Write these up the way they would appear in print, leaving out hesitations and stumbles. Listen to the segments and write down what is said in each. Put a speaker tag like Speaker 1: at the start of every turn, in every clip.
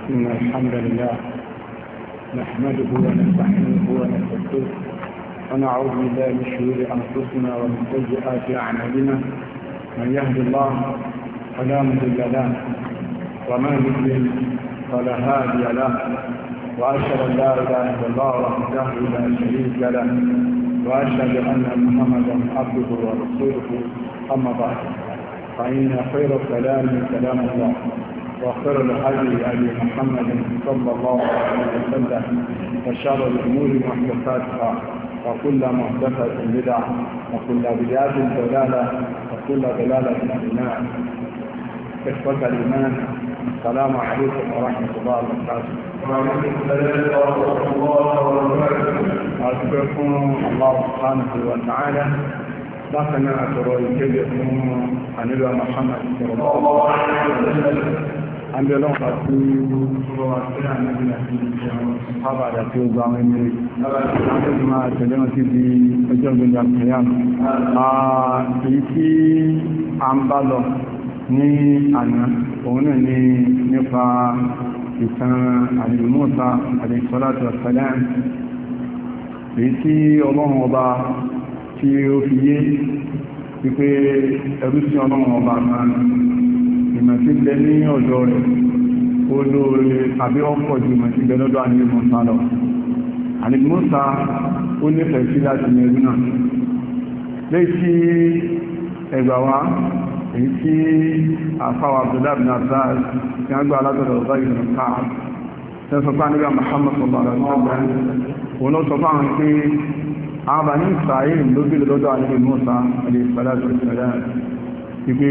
Speaker 1: إن الحمد لله نحمده ونستعينه ونستغفره ونعوذ بالله من شرور أنفسنا ومن سيئات أعمالنا من يهد الله فلا مضل له ومن يضلل فلا هادي له وأشهد أن لا إله إلا الله وحده لا شريك له وأشهد أن محمدا عبده ورسوله أما بعد فإن خير الكلام كلام الله وخير الهدي هدي محمد صلى الله عليه وسلم وشر الأمور محدثاتها وكل محدثة بدعة وكل بدعة ضلالة وكل ضلالة في النار. إخوة الإيمان السلام عليكم ورحمة الله وبركاته.
Speaker 2: وعليكم السلام ورحمة الله وبركاته.
Speaker 1: أشكركم الله سبحانه وتعالى. بقنا أترى الكبير عن محمد صلى الله عليه وسلم. عند الله قصير وسيع نبينا في الصحابة في الزمن عند ما تجمع في أجل القيامة. في أمبالو ní àná òun náà ní nípa ìtàn ànábì Mùsá alayhi salatu wassalam èyí tí ọlọ́run ọba tí ó fi yé wípé ẹrú sí ọlọ́run ọba kan ìmọ̀ tí bẹ ní ọ̀dọ̀ rẹ̀ ó lóore àbí ọ̀pọ̀ ju ìmọ̀ tí bẹ lọ́dọ̀ ànábì Mùsá lọ. ànábì Mùsá ó nífẹ̀ẹ́ sí láti ní ẹrú náà lẹ́yìn tí ẹgbà wa èyí tí àfáwà Abdullahi bin Abbas tí a gbà alátọ̀dọ̀ ọ̀bá ìlú káà tẹ́ sọ pé nígbà Muhammad sallallahu alaihi wasallam òun ló sọ fáwọn pé àwọn bà ní Israel ló bí lọ́dọ̀ àníbì Mùsá alayhi salatu wassalam wípé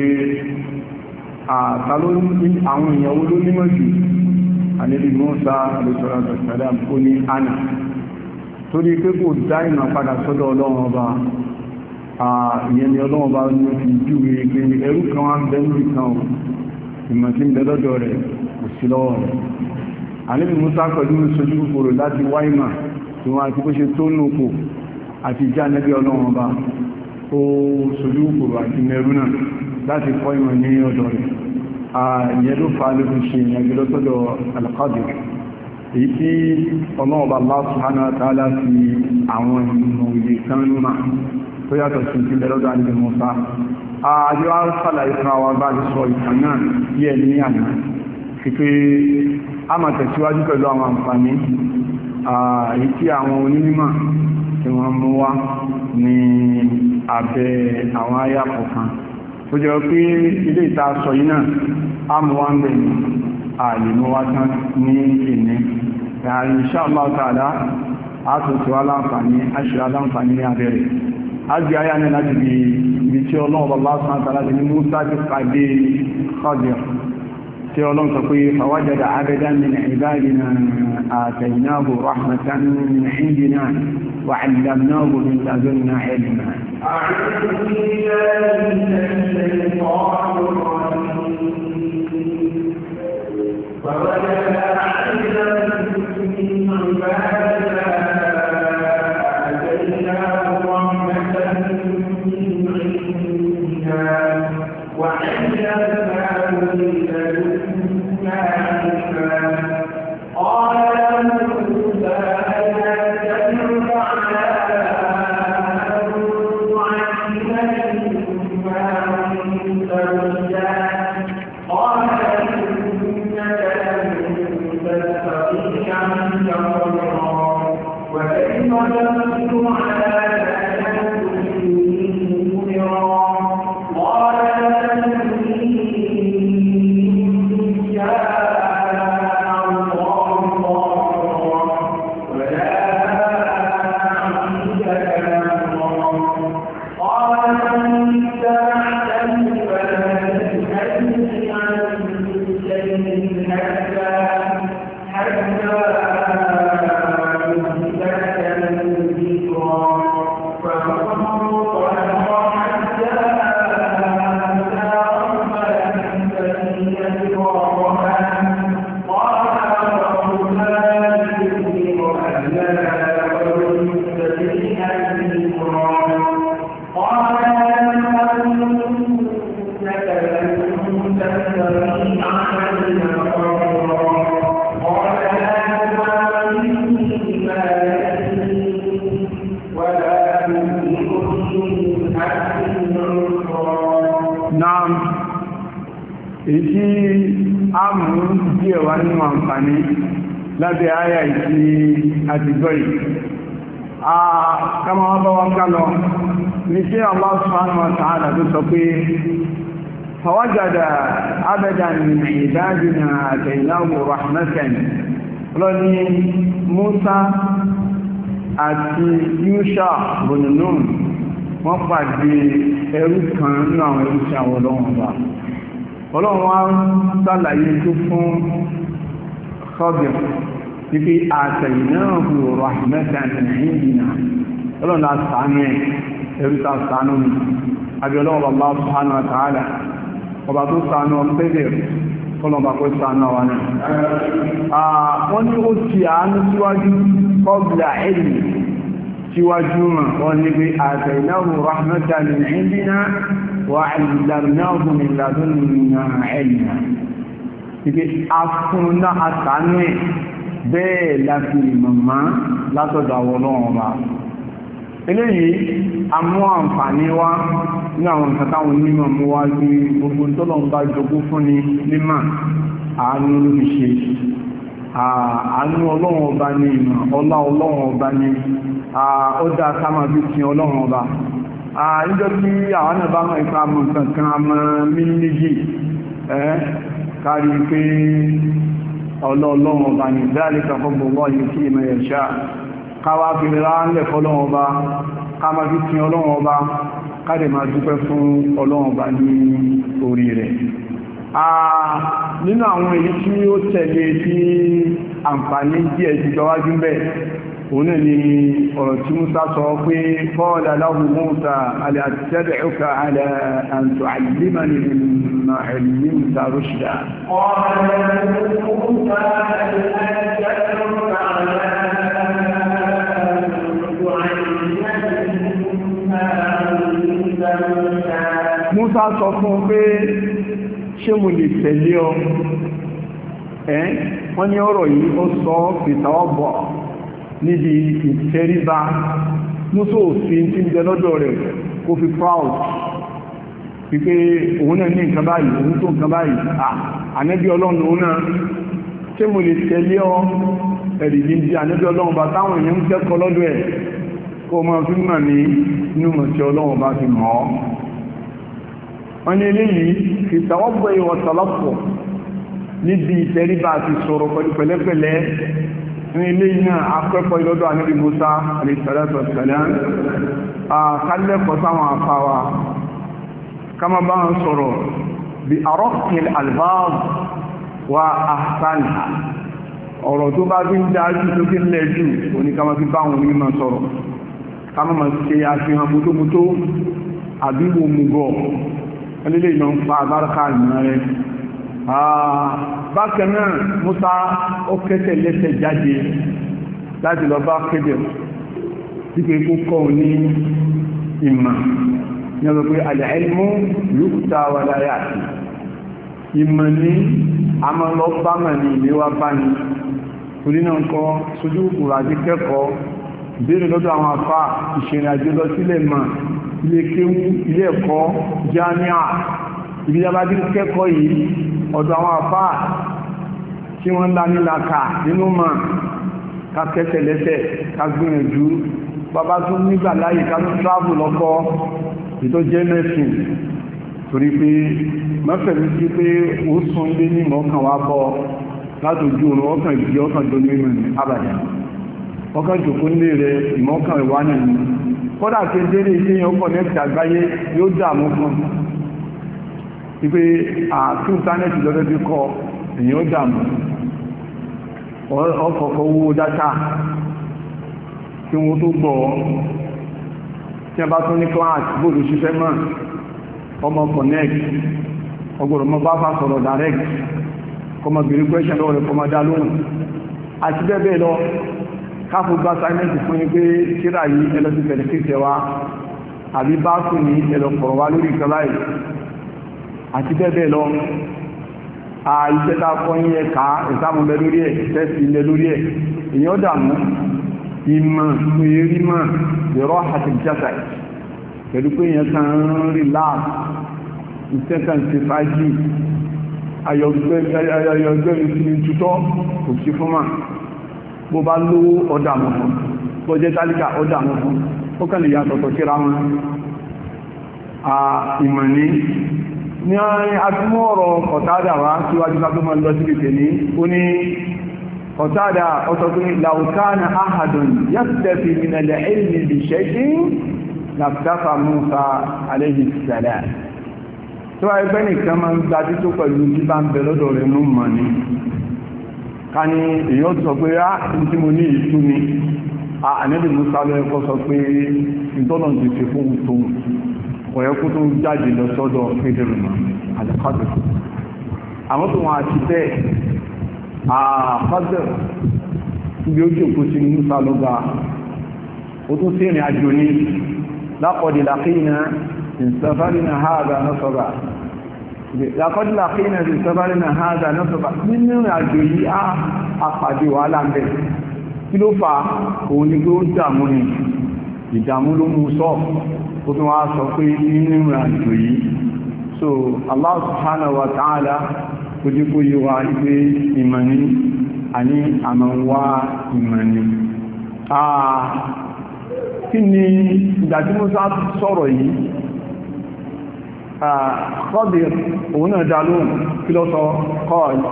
Speaker 1: àwọn ìyàwó ló nímọ̀ jù àníbì Mùsá alayhi salatu wassalam ó ní àná torí pé kò dá ìmọ̀ padà sọ́dọ̀ Ọlọ́run ọba ìyẹn ni Ọlọ́run bá ní fi júwe pé ẹrú kan wá ń bẹ ní ìkan ìmọ̀ tí ń bẹ lọ́dọ̀ rẹ̀ kò sí lọ́wọ́ rẹ̀. àníbì Mùsá pẹ̀lú sojú kòkòrò láti wá ìmọ̀ tí wọ́n àti bó ṣe tó nùpò àti ìjà nẹ́bí Ọlọ́run bá ó sojú kòkòrò àti mẹ́rú náà láti kọ́ ìmọ̀ ní ọ̀dọ̀ rẹ̀. ìyẹn ló fa ló fi ṣe ìyàgbé lọ́sọ́dọ̀ Al-Qadir èyí tí Ọlọ́run bá Allah subhanahu wa ta'ala fi àwọn ìmọ̀ òye kan nínú tó yàtọ̀ sí ti lẹ́lọ́dọ̀ àníbì Mùsá. àjọ àṣàlàyé fún àwọn bá lè sọ ìtàn náà díẹ̀ ní àná fi pé a máa tẹ̀síwájú pẹ̀lú àwọn àǹfààní èyí tí àwọn onímọ̀ tí wọ́n mú wá ní abẹ́ àwọn àyà kọ̀ọ̀kan tó jẹ́ pé ilé ìta sọ yìí náà a mú wá ń bẹ̀ ní àlèmọ́ wá tán ní ìní insha Allah ta'ala àtúntò aláǹfààní àṣírí aláǹfààní ní abẹ́rẹ̀ ágbé ayá ní láti bí ibi tí ọlọ́run bàbá sáńtà láti ní Mùsá ti pàdé Khadir tí ọlọ́run sọ pé fawajada abdan min ibadina ataynahu rahmatan min indina wa 'allamnahu min ladunna ilma. mú díẹ̀ wá nínú àǹfààní lábẹ́ àyà ìtì àtìgbọ́ yìí. Kama wá bá wá ká lọ ní sí Allah subhanahu wa ta'ala tó sọ pé fawajada abadan min ibadina ataynahu rahmatan lọ́ní Musa àti Yusha bin Nun wọ́n pàdé ẹrú kan nínú àwọn ẹrú sí àwọn ọlọ́run wá ń sàlàyé tó fún Khadir títí àtẹ̀yìnáhù rahmatan min indina ọlọ́run la sàánú ẹ̀ ẹrú ta sàánú mi àbí ọlọ́run Allah subhanahu wa ta'ala ọba tó sàánú ọ̀pẹ́dẹ̀ ọlọ́run kó sàánú wa náà wọ́n ní ó ti àánú síwájú qabla ilmi síwájú mọ̀ wọ́n ní pé àtẹ̀yìnáhù rahmatan min indina wa 'allamnahu min ladunna 'ilma ibi afúnná àtàánú ẹ̀ bẹ́ẹ̀ láti ìmọ̀má látọ̀dọ̀ àwọn ọlọ́run ọba. Eléyìí a mú àǹfààní wá ní àwọn nǹkan táwọn onímọ̀ mú wá sí gbogbo tọ́lọ̀ ń bá jogún fún ni mímọ̀ àánú ló fi ṣe. Àánú ọlọ́run ọba ní ìmọ̀ ọlá ọlọ́run ọba ní ó dá ká máa fi sin ọlọ́run ọba. Níjọ́ tí àwọn náà bá mọ̀ ipa mọ̀ nǹkan kan a mọ̀ mí méjì kárí pé ọlọ́ọ̀lọ́wọ̀n ọba ní ìdáríkà fọ́gbọ̀n wọ́n yìí kí ìmọ̀ ẹ̀ṣà káwà fi ránlẹ̀ fọ́lọ́wọ̀n ọba ká máa fi tí ọlọ́wọ̀n ọba káàdẹ̀ máa dúpẹ́ fún ọlọ́wọ̀n ọba ní orí rẹ̀. Nínú àwọn èyí tí ó tẹ̀lé tí àǹfààní díẹ̀ ti gbáwájú bẹ́ òun ni ọ̀rọ̀ tí Musa sọ pé qala lahu Musa hal attabi'uka ala an tu'allimani mimma 'allamta rushda. Musa sọ fún pé ṣé mo lè tẹ̀lé ọ? Wọ́n ní ọ̀rọ̀ yìí ó sọ fìtàwọ́bọ̀ níbi ìtẹríba Musa òfin tí ń jẹ lọ́dọ̀ rẹ̀ kó fi proud wípé òun náà ní nǹkan báyìí òun tó nǹkan báyìí ànẹ́bí ọlọ́run òun náà ṣé mo lè tẹ̀lé ọ ẹ̀rìdìndì ànẹ́bí ọlọ́run bá táwọn èèyàn ń kẹ́kọ̀ọ́ lọ́dọ̀ ẹ̀ kó máa fi mọ̀ ní inú mọ̀ tí ọlọ́run bá fi mọ̀ ọ́. Wọ́n ní eléyìí fi tàwọ́bọ̀ ìwọ̀tọ̀lọ́pọ̀ níbi ìtẹríba àti sọ̀rọ̀ pẹ̀lú pẹ̀lẹ́pẹ̀lẹ́ ní ilé iná akẹ́kọ̀ọ́ ìlọ́dọ̀ ànábì Musa alayhi salatu wassalam kálẹ́kọ̀ọ́ sáwọn afáwa kama bá ń sọ̀rọ̀ bí arọ́kìl albab wa ahsanha ọ̀rọ̀ tó bá fi ń dájú tó fi lẹ́jù òní kama fi bá wọn mímọ̀ sọ̀rọ̀ kama ma ṣe àfihàn mútómútó àbí wo mugọ̀ ẹlẹ́lẹ́ ìlọ ń pa àbáraka ìmọ̀ rẹ̀ bákan náà Musa ó kẹ́tẹ̀ lẹ́sẹ̀ jáde láti lọ bá kéde wípé kó kọ́ ní ìmọ̀ ní ọ̀rọ̀ pé al-ilmu yu'ta wa la ya'ti ìmọ̀ ní a máa lọ bá mà ní ilé wa bá ní torí náà kọ́ sójú kòrò àti kẹ́kọ̀ọ́ ìbéèrè lọ́dọ̀ àwọn afá ìṣẹ̀rìn àjò lọ sílẹ̀ mà ilé kéwú ilé ẹ̀kọ́ jáníà ibi dábájú kẹ́kọ̀ọ́ yìí ọ̀dọ̀ àwọn afá tí wọ́n lá nílaka nínú mà ká kẹ́sẹ̀ lẹ́sẹ̀ ká gbìyànjú bàbá tún nígbà láyé ká tún travel lọ́kọ́ ìtọ́ jẹ́ mẹ́sìn torí pé mẹ́fẹ̀mí sí pé ó sún lé ní mọ́kàn wá bọ́ látòjú òun ọkàn ìdí ọkàn tó ní ìrìn àbàdà ọkàn jòkó nílé rẹ̀ ìmọ́kàn ìwá náà ní kọ́dà tí délé iṣẹ́ yẹn ọkọ̀ nẹ́ẹ̀tì àgbáyé yóò dààmú fún wípé àti ìntánẹ́ẹ̀tì lọ́dọ́ bí kọ èyàn ó dààmú ọkọ̀ọ̀kọ̀ owó dátà tí wọ́n tó gbọ́ tí a bá tún ní class bóòlù ṣiṣẹ́ mọ́ ọmọ connect ọgbọ̀rọ̀ mọ́ bá fà sọ̀rọ̀ direct kọmọ bèèrè question lọ́wọ́ rẹ̀ kọmọ dá lóhùn àti bẹ́ẹ̀ lọ káfù bá assignment fún ní pé kíra yìí ẹlọ́sí fẹ̀lẹ̀kẹ́kẹ́ wa àbí bá kù ní ẹlọ́pọ̀rọ̀ wá lórí ìkọláì àti bẹ́ẹ̀ lọ iṣẹ́ tá kọ́ yí ẹ̀ka ìsámúlẹ̀ lórí ẹ̀ tẹ́sì ilẹ̀ lórí ẹ̀ èyàn dàmú ìmọ̀ ìrímọ̀ ìrọ́ àti ìjásà pẹ̀lú pé èyàn kan rí láàá ìṣẹ́kàn ti fàájì ayọ̀gbẹ́ ìsinmi tutọ́ kò sí fún máa bó bá lówó ọdá mọ́ fún bó jẹ́ tálíkà ọdá mọ́ fún ó kàn lè yàtọ̀tọ̀ síra wọn ìmọ̀ ní àtúmọ̀ ọ̀rọ̀ Qatada wá síwájú ká tó máa lọ sí ìpè ní ó ní Qatada ọ̀sọ̀ pé law kana ahadun yaktafi min al-ilmi bi shay'in laktafa Musa alayhi salam tó wáyé pẹ́ nìkan máa ń gbajú tó pẹ̀lú tí bá ń bẹ lọ́dọ̀ rẹ̀ mú mọ̀ ní ká ní èyàn sọ pé tí mo ní ìtú ni Ànábì Musa lẹ́ẹ̀kọ́ sọ pé ìtọ́nà ti ṣe fún tóun ọ̀yẹ́kú tó jáde lọ sọ́dọ̀ fẹ́dẹ̀rùmọ̀ àdàkọ́dẹ̀ àwọn tó wọn àti bẹ́ẹ̀ àkọ́dẹ̀ ibi ó jòkó sí Musa lọ́gbà ó tún sí ìrìn àjò ní laqad laqina min safarina hadha nasaba laqad laqina min safarina hadha nasaba nínú ìrìn àjò yìí àpàdé wàhálà ń bẹ̀ kí ló fà òun ni pé ó dààmú ni ìdààmú ló mú sọ ó tún wá sọ pé nínú ìrìn àjò yìí so Allah subhanahu wa ta'ala kò jí kó yíwa ipé ìmọ̀ní àní àmàwà ìmọ̀ní kí ni ìdájí Mùsá sọ̀rọ̀ yìí Khadir òun náà dá lóhùn kí ló sọ kọ́ọ̀lù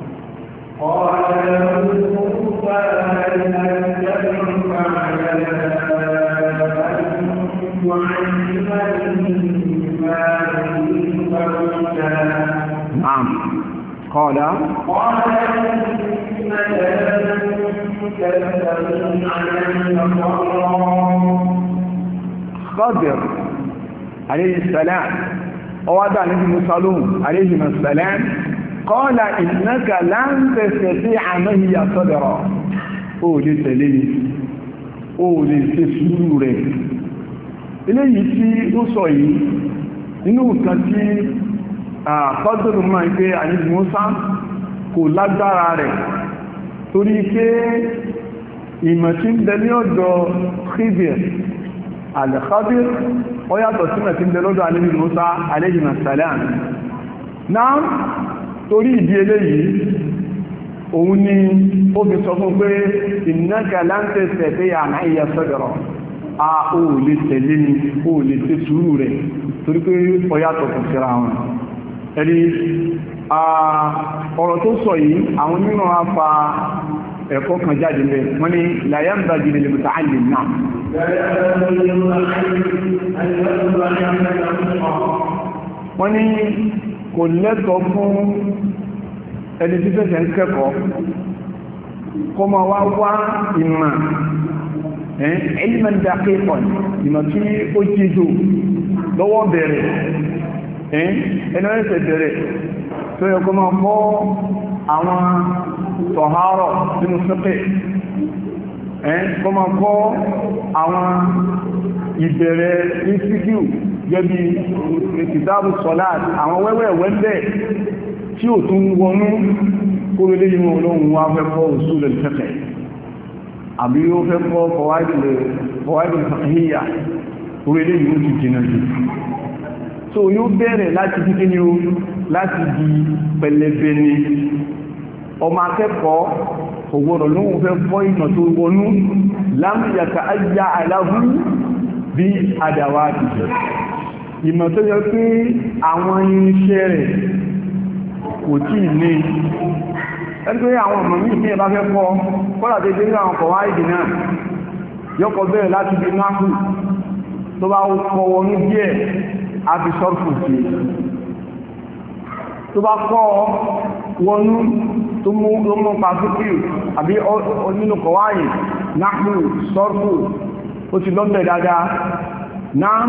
Speaker 1: نعم قال خضر عليه السلام ووضع نبي موسى عليه السلام قال إنك لن تستطيع معي صبرا أولي سليم أولي تسرور eléyìí tí ó sọ yìí nínú nǹkan tí àkọ́dùrù máa ń pé àníbì Mùsá kò lágbára rẹ̀ torí pé ìmọ̀ tí ń bẹ ní ọ̀dọ̀ Khidir al-Khadir ó yàtọ̀ sí ìmọ̀ tí ń bẹ lọ́dọ̀ àníbì Mùsá alayhi salam náà torí ìdí eléyìí òun ni ó fi sọ fún pé innaka lan tastati'a ma'iya sabra ó lè tẹ̀lé ní ó lè tẹ́ sùúrù rẹ̀ torí pé ọyátọ̀ kò síra wọn ẹ̀rí ọ̀rọ̀ tó sọ yìí àwọn nínú afa ẹ̀kọ́ kan jáde lẹ wọ́n ni la yanbaghi lil muta'allim náà wọ́n ni kò lẹ́tọ̀ọ́ fún ẹni tí fẹ́sẹ̀ ń kẹ́kọ̀ọ́ kó máa wá ìmọ̀ ilman daqiqan ìmọ̀ tí ó jíjò lọ́wọ́ bẹ̀rẹ̀ ẹni ẹ̀sẹ̀ bẹ̀rẹ̀ tó yẹ kó máa kọ́ àwọn tọ̀hárọ̀ nínú fiqh kó máa kọ́ àwọn ìbẹ̀rẹ̀ institute gẹ́bí kitabu salat àwọn wẹ́wẹ́wẹ́ tí ó tún wọnú kó lè yí wọn olóhun wá fẹ́ kọ́ usul al-fiqh àbí ó fẹ́ kọ́ fọwádìí fàhíyà orílẹ̀ yìí ó ti jìnà jù so yóò bẹ̀rẹ̀ láti bí kíní o láti di pẹlẹbẹ ni ọmọ akẹ́kọ̀ọ́ ògbọ́dọ̀ lóhun fẹ́ fọ́ ìmọ̀ tó wọnú lámìyàkà ayá aláhú bí àdàwà àtìjẹ̀ ìmọ̀ tó yẹ pé àwọn irinṣẹ́ rẹ̀ kò tí ní ẹgbẹ́ àwọn ọmọ mí ní ẹbá fẹ́ kọ́ kọ́lá tẹ́jẹ́ ní àwọn kọ̀wá ìdì náà yọ́kọ̀ bẹ̀rẹ̀ láti bí náàkù tó bá kọ́ wọnú díẹ̀ àti sọ́rfù sí tó bá kọ́ wọnú tó mú pàtíkì àbí nínú kọ̀wá yìí náàkù sọ́rfù ó ti lọ́bẹ̀ dáadáa náà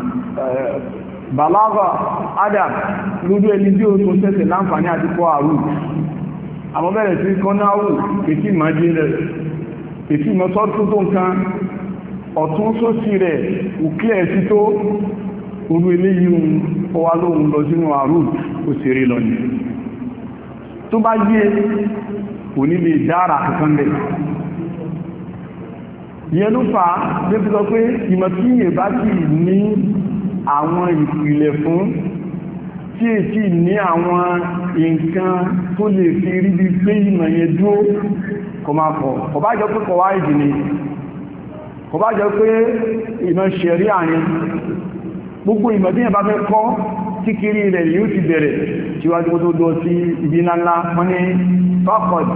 Speaker 1: bàlágà adam lójú ẹni tí ó tó tẹ́sẹ̀ láǹfààní àti kọ́ àrùn àmọ́ bẹ̀rẹ̀ sí kọ́náwù ètí ìmájí rẹ̀ ètí ìmọ́sọ́tún tó nǹkan ọ̀tún sósì rẹ̀ òkílẹ̀ sí tó orú ilé yìí ọwá lóhun lọ sínú àrùn ó sì rí lọ ní tó bá yé kò ní lè dára kankan bẹ̀ ìyẹn ló fà á lébí lọ pé ìmọ̀ tí yẹ bá sì ní àwọn ìpìlẹ̀ fún tí èsì ní àwọn nǹkan tó lè fi rí bí pé ìmọ̀ yẹn dúró kò máa pọ̀ kò bá jọ pé kò wá ìdí ni kò bá jọ pé ìmọ̀ ṣẹ̀rí àyẹn gbogbo ìmọ̀ tí yẹn bá fẹ́ kọ́ kíkiri rẹ̀ yóò ti bẹ̀rẹ̀ síwájú tó lọ sí ibi ńláńlá wọ́n ní fákọ̀dì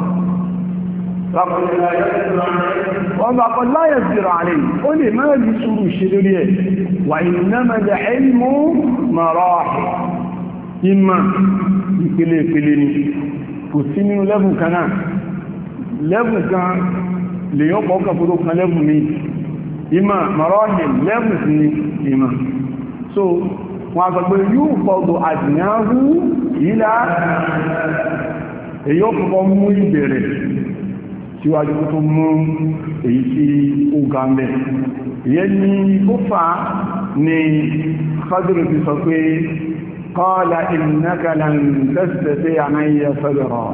Speaker 1: wọ́n bá kọ́ láyẹ̀ zìrọ̀ àrẹ ó lè máa rí sùúrù ṣe lórí ẹ̀ wà ìnámẹ́lẹ̀ ẹ̀lmú mọ̀rọ̀ ìmọ̀ ìpele ìpele ni kò sí nínú lẹ́bù kan náà lẹ́bù kan lè yọ́ pọ̀ kàfòrò kan lẹ́bù mi ìmọ̀ mọ̀rọ̀ lẹ́bù sí ni ìmọ̀ so wọ́n sọ pé yóò fọ́gbọ̀ àdìyànjú ìlà èyí ó kọ́kọ́ mú ìbẹ̀rẹ̀ síwájú tó mú èyí tí ó ga mẹ́ ìyẹn ni ó fà ní Khadiru ti sọ pé qala innaka lan tastati'a ma'iya sabra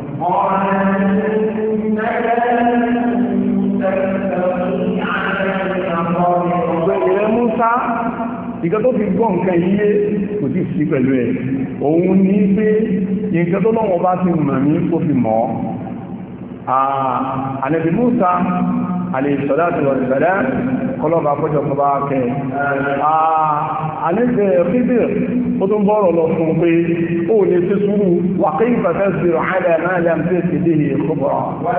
Speaker 1: ìrẹ́ Musa ìgbà tó fi gbọ́ nǹkan yíyé kò tí sí pẹ̀lú ẹ̀ òun ní pé nǹkan tó lọ́wọ́ bá ti mọ̀ ní kó fi mọ̀ Ànábì Mùsá alayhi salatu wa salam kọlọ́bà kọjọ kọba kẹ Ànábì Khidir ó tún bọ́rọ̀ lọ fún pé ó lè fi sùúrù wa kayfa tasbiru ala ma lam tahit bihi khubra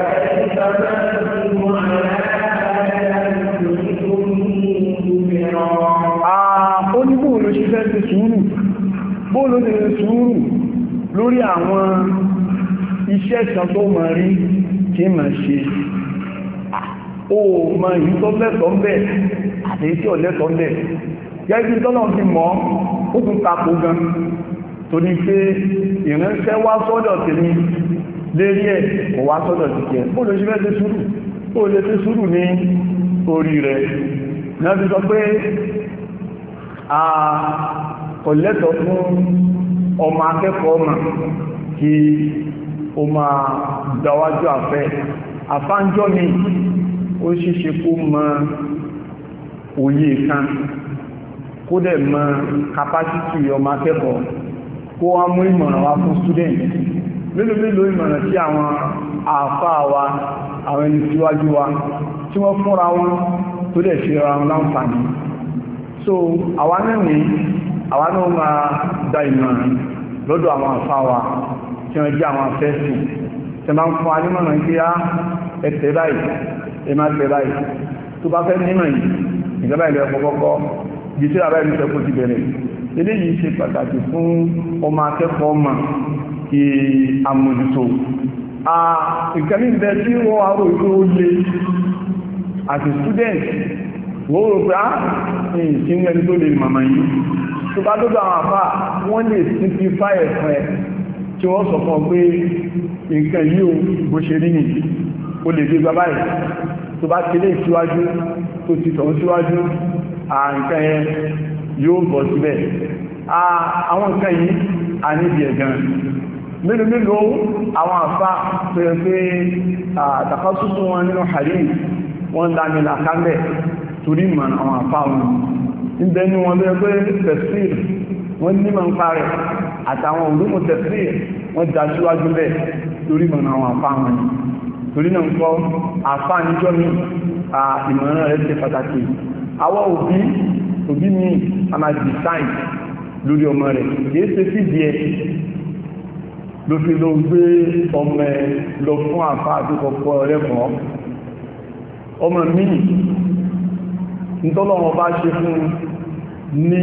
Speaker 1: ó ní bóòlù ṣiṣẹ́ ti sùúrù bóòlù ti sùúrù lórí àwọn iṣẹ́ kan tó mọ̀ rí kí mọ̀ ṣe ó mọ̀ yìí tó lẹ́tọ̀ọ́ bẹ̀ àti tí ò lẹ́tọ̀ọ́ bẹ̀ gẹ́gẹ́ tọ́lọ̀ ti mọ̀ ó tún tako gan torí pé ìránṣẹ́ wá sọ́dọ̀ tèmi lérí ẹ̀ kò wá sọ́dọ̀ ti kẹ́ bóòlù ṣiṣẹ́ ti sùúrù ó lè ti sùúrù ní orí rẹ̀ náà ti sọ pé ọ̀lẹ́tọ̀ fún ọmọ akẹ́kọ̀ọ́ ọmọ kí o máa dáwájú àfẹ́ àfáńjọ́ ni ó ṣíṣe kó mọ òye kan kó dẹ̀ mọ kapásítì ọmọ akẹ́kọ̀ọ́ kó wá mú ìmọ̀ràn wá fún student mélòó ìmọ̀ràn tí àwọn àfáà wa àwọn ẹni síwájú wa tí wọ́n fúnra wọn tó dẹ̀ ṣe ra wọn láǹfààní so àwa náà ní àwa náà máa da ìmọ̀ràn lọ́dọ̀ àwọn àfáwà tí wọ́n jẹ́ àwọn afẹ́sìn tí máa ń fún anímọ̀ràn kí á ẹ̀tẹ̀ báyìí ẹ máa tẹ̀ báyìí tó bá fẹ́ nímọ̀ yìí ìjọba ilẹ̀ ọ̀pọ̀pọ̀ bí tí àbá ìlú sẹ́kù ti bẹ̀rẹ̀ eléyìí ṣe pàtàkì fún ọmọ akẹ́kọ̀ọ́ mà kí àmójútó ìkẹ́lí ìbẹ̀ tí wọ́n arò ìlú ó lé àti student wọ́n rò pé ní ìsinmi ẹni tó lè màmá yìí tó bá lọ́dọ̀ àwọn àfá wọ́n lè simplify ẹ̀fẹ́ tí wọ́n sọ fún pé nǹkan yìí o bó ṣe rí ní o lè gbé bàbá ẹ̀ tó bá ti lé síwájú tó ti tọ̀ síwájú nǹkan yẹn yóò bọ̀ síbẹ̀ àwọn nǹkan yìí a níbi ẹ̀gán mélòó àwọn àfá tó yẹ pé àtàkọ́sùsù wọn nínú hadith wọ́n lámìlà kámbẹ̀ torí mọ̀ àwọn àfáwọn níbẹ̀ ní wọn bẹ́ẹ̀ pé tafsir wọ́n ní mọ̀ ń parẹ̀ àtàwọn olùmọ̀ tafsir wọ́n já síwájú bẹ́ẹ̀ torí mọ̀ àwọn àfáwọn torí náà ń kọ́ àfáàníjọ́ ní ìmọ̀ràn rẹ̀ ṣe pàtàkì àwọn òbí ní a máa design lórí ọmọ rẹ̀ kìí ṣe fìdí ẹ ló fi lọ gbé ọmọ ẹ lọ fún àfáà tó kọ́kọ́ rẹ̀kọ́ ọmọ míì nítọ́lọ́wọ́ bá ṣe fún ní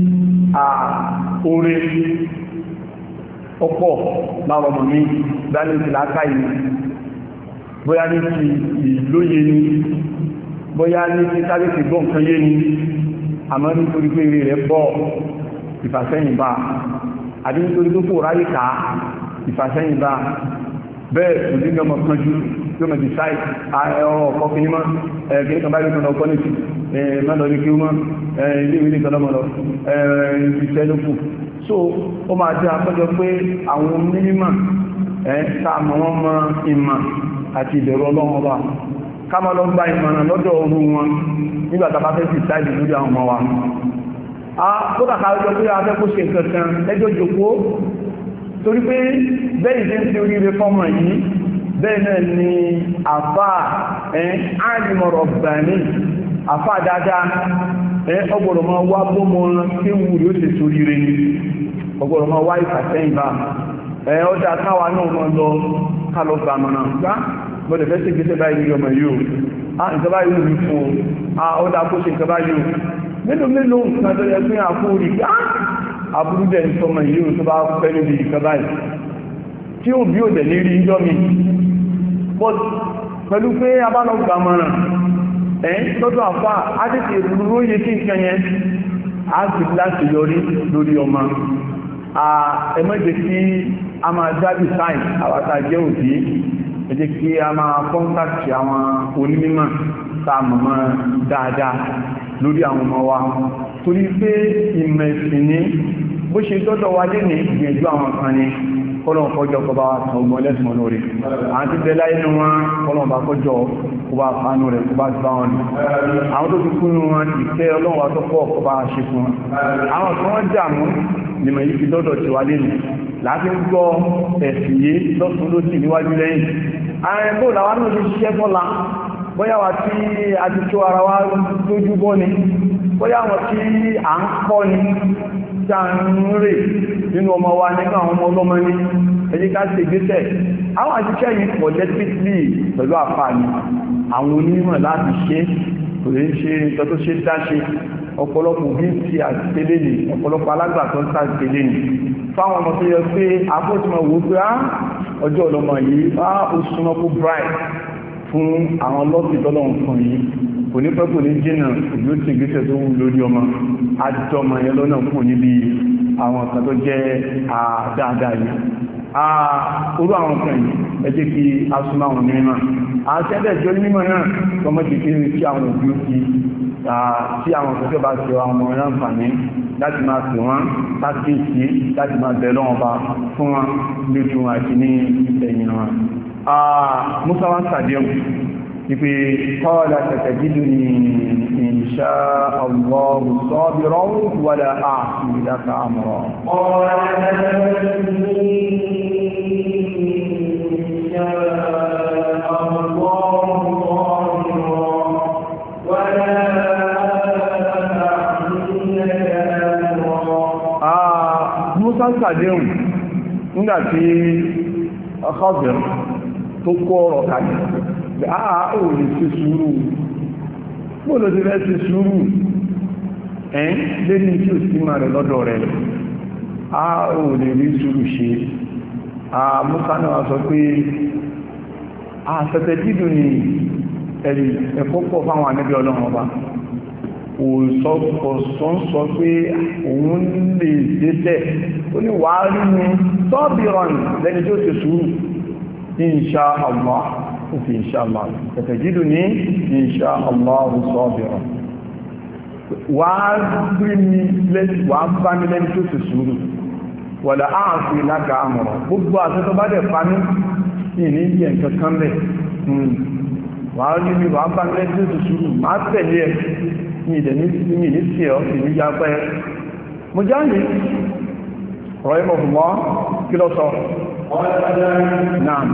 Speaker 1: oore ọ̀pọ̀ láwọn ọmọ mi dání ti láká ìlú bóyá ní ti ìlóye ní bóyá ní ti sáré ti gbọ́ nǹkan yé ní àmọ́ nítorí pé eré rẹ̀ bọ́ ìfàsẹ́yìn bá àbí nítorí tó kò ráyè ká ìfàsẹ́yìn bá bẹ́ẹ̀ kò ní gbọmọ kanjú tó mọ̀ decide ọ̀rọ̀ ọ̀kọ́ kìí mọ́ kìí kan báyìí kan ọkọ́ nìtì mẹ́lọ ní kí ó mọ́ ilé ìwé nìkan lọ́mọ lọ ìfẹ́ ló kù so ó máa jẹ́ àpẹjọ pé àwọn mínímọ̀ sáàmù wọn mọ ìmọ̀ àti ìbẹ̀rù Ọlọ́run ọba ká máa lọ gba ìmọ̀ràn lọ́dọ̀ ọrú wọn nígbà tá a bá fẹ́ decide lórí àwọn ọmọ wa kó kàkà ọjọ́ pé a fẹ́ kó ṣe nǹkan kan ẹjọ́ jòkó torí pé bẹ́ẹ̀ tí ń fi oríire fọ́mọ̀ yìí bẹ́ẹ̀ náà ni àfá àìlìmọ̀rọ̀ bẹ̀ẹ̀ni àfá dáadáa ọgbọ̀rọ̀ máa wá bọ́mọ̀ tí wù rí ó ti soríire ni ọgbọ̀rọ̀ máa wá ìfàsẹ́yìn bá ọjà káwà náà mọ́ lọ kálọ̀ gbàmọ̀nà gbá bọ́dẹ̀ fẹ́ sí gbẹ́sẹ̀ báyìí ní ọmọ yóò ìjọba yóò rí fún ọdá kó ṣe ìjọba yóò mélòó nǹkan tó yẹ fún àkórí àbúrú dẹ̀ ń sọmọ yóò tó bá pẹ́ níbi ìjọba yìí tí ó bí ò dẹ̀ ní rí ìjọ mi pẹ̀lú pé abálọ́ gbàmọ̀ràn lọ́dọ̀ àfá á tètè róye kí nǹkan yẹn á sì láti yọrí lórí ọmọ ẹmọ́jẹ́ kí a máa dábì sáì àwátà jẹ́ òbí ẹ jẹ́ kí a máa kọ́ntàkì àwọn onímọ̀ sáàmọ̀mọ́ dáadáa lórí àwọn ọmọ wa torí pé ìmọ̀ ìsìn ní bó ṣe tọ́tọ̀ wá lé ní ìgbìyànjú àwọn kan ní kọ́lọ̀ kọjọ kọba ọgbọ̀n lẹ́sùn lórí àti bẹ́lá inú wọn kọ́lọ̀ bá kọjọ kọba fánú rẹ̀ kọba ti bá wọn ní àwọn tó ti kúnnú wọn ìfẹ́ ọlọ́wà tó pọ̀ kọba ṣe fún wọn àwọn tó wọ́n jàmú nìmọ̀ yìí fi dọ́dọ̀ ti wá lé ní láti ń gbọ́ ẹ̀sìyé lọ́tún lósì níwájú lẹ́yìn ààrẹ bó làwọn náà ti ṣiṣẹ́ fọ́la bóyá wà tí a ti tó ara wa lójú bọ́ ni bóyá wọ́n tí à ń kọ́ ni tí a ń rè nínú ọmọ wa nínú àwọn ọmọ ọlọ́mọ ní ẹjí ká ṣe gbéṣẹ̀ àwọn àṣìṣẹ́ yìí pọ̀ lẹ́tíkìlì pẹ̀lú àfààní àwọn onímọ̀ láti ṣe kò lè ṣe nǹkan tó ṣe dáṣe ọ̀pọ̀lọpọ̀ bí ti àtìtẹ́lẹ̀ ní ọ̀pọ̀lọpọ̀ alágbàtọ́ ń tàbílẹ̀ ní fáwọn ọmọ tó yẹ pé afọ́tìmọ̀ wò pé ọjọ́ ọlọ́mọ yìí ó súnmọ́ kó bright fún àwọn lọ́pì tọ́lọ̀ nǹkan yìí kò ní pẹ́ kò ní jìnà ìlú tí ìgbésẹ̀ tó wù lórí ọmọ àjọmọ̀ yẹn lọ́nà kò níbi àwọn kan tó jẹ́ dáadáa yìí orú àwọn kan yìí ẹ jẹ́ kí a súnmọ́ àwọn mímọ̀ àti ẹ̀dẹ̀ tí ó ní mímọ̀ náà tọmọ kékeré sí àwọn òbí ó ti tí àwọn òṣèlú bá ṣe àwọn ọmọ ìrìn àǹfààní láti máa pè wọ́n láti sí láti máa bẹ̀rẹ̀ lọ́wọ́ bá fún wọn lójú àti ní ẹ̀yìn wọn Musa wá sàdéhùn ìpé qala satajiduni insha Allah sabiran wala a'si laka amra Musa sàdéhùn nígbàtí Khadir tó kọ́ ọ̀rọ̀ kàní ò lè ṣe sùúrù bó ló ti rẹ̀ ṣe sùúrù lẹ́ni tí ó sì máa rẹ̀ lọ́dọ̀ rẹ̀ ò lè rí sùúrù ṣe Musa náà sọ pé àṣẹ̀tẹ̀ dídùn ni ẹ̀rì ẹ̀kọ́ pọ̀ fáwọn ànábì Ọlọ́run ọba òsọ́n sọ pé òun lè dẹ́sẹ̀ ó ní wàá rí mi sọ́bìrán lẹ́ni tí ó ṣe sùúrù insha Allah fi insha Allah satajiduni insha Allah sabira wà bá mi lẹ́ni tó sì sùúrù wala a'si laka amra gbogbo àtẹ́tọ́ bá dẹ̀ pàmí ní ní ìyẹ̀ nǹkan kan bẹ̀ wà rí mi wà bá mi lẹ́ni tó sì sùúrù máa tẹ̀lé ẹ̀ ní ìdẹ̀ ní sí ọ́ sí ní yápẹ́ mo jáde rọ̀ mọ̀ kí lọ sọ نعم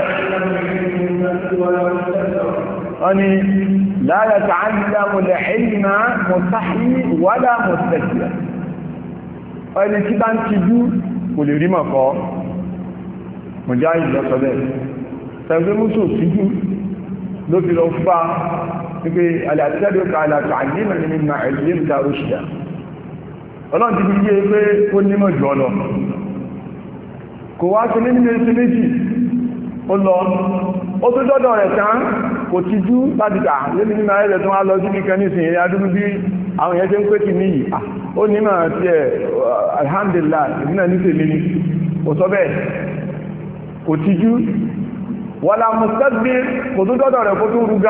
Speaker 1: أني لا يتعلم العلم مستحي ولا مستكبر أني كده تجو ولي ما قال مجاهد لصدق تنظر مسو تجو لو في الأوفاء يقول ألا أتدرك على تعليمني مما علمت رشدا الله تقول لي كل ما جوله kò wá sí nínú ẹsẹ méjì ó lọ ó tó dọ́dọ̀ rẹ̀ tán kò ti jú láti tà lórí nínú ayẹ́rẹ̀ tó wá lọ sí kíkẹ́ ní ìsìn ìrìn adúrú bí àwọn èèyàn tẹ́ ń pé kì ní yìí ó ní máa tí ẹ̀ alhamdulillah ìdínà ní tèmi ni kò sọ bẹ́ẹ̀ kò ti jú wala mustakbir kò tó dọ́dọ̀ rẹ̀ kó tó rúgá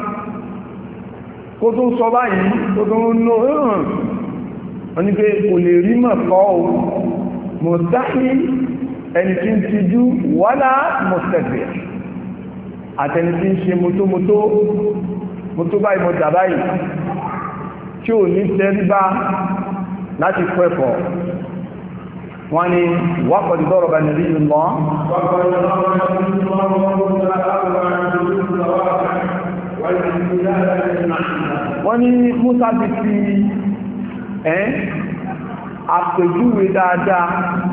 Speaker 1: kó tó sọ báyìí kó tó ń lò ó ní pé kò lè rí mọ̀ kọ́ mùsáhí ẹni tí ń tijú wala mustakbir àtẹni tí ń ṣe mọ́tó báyìí mọ́ta báyìí tí ò ní tẹ́ríbá láti kọ́ ẹ̀kọ́ wọ́n ni waqad daraba nabiyullah wọ́n ní Musa ti fi àpèjúwe dáadáa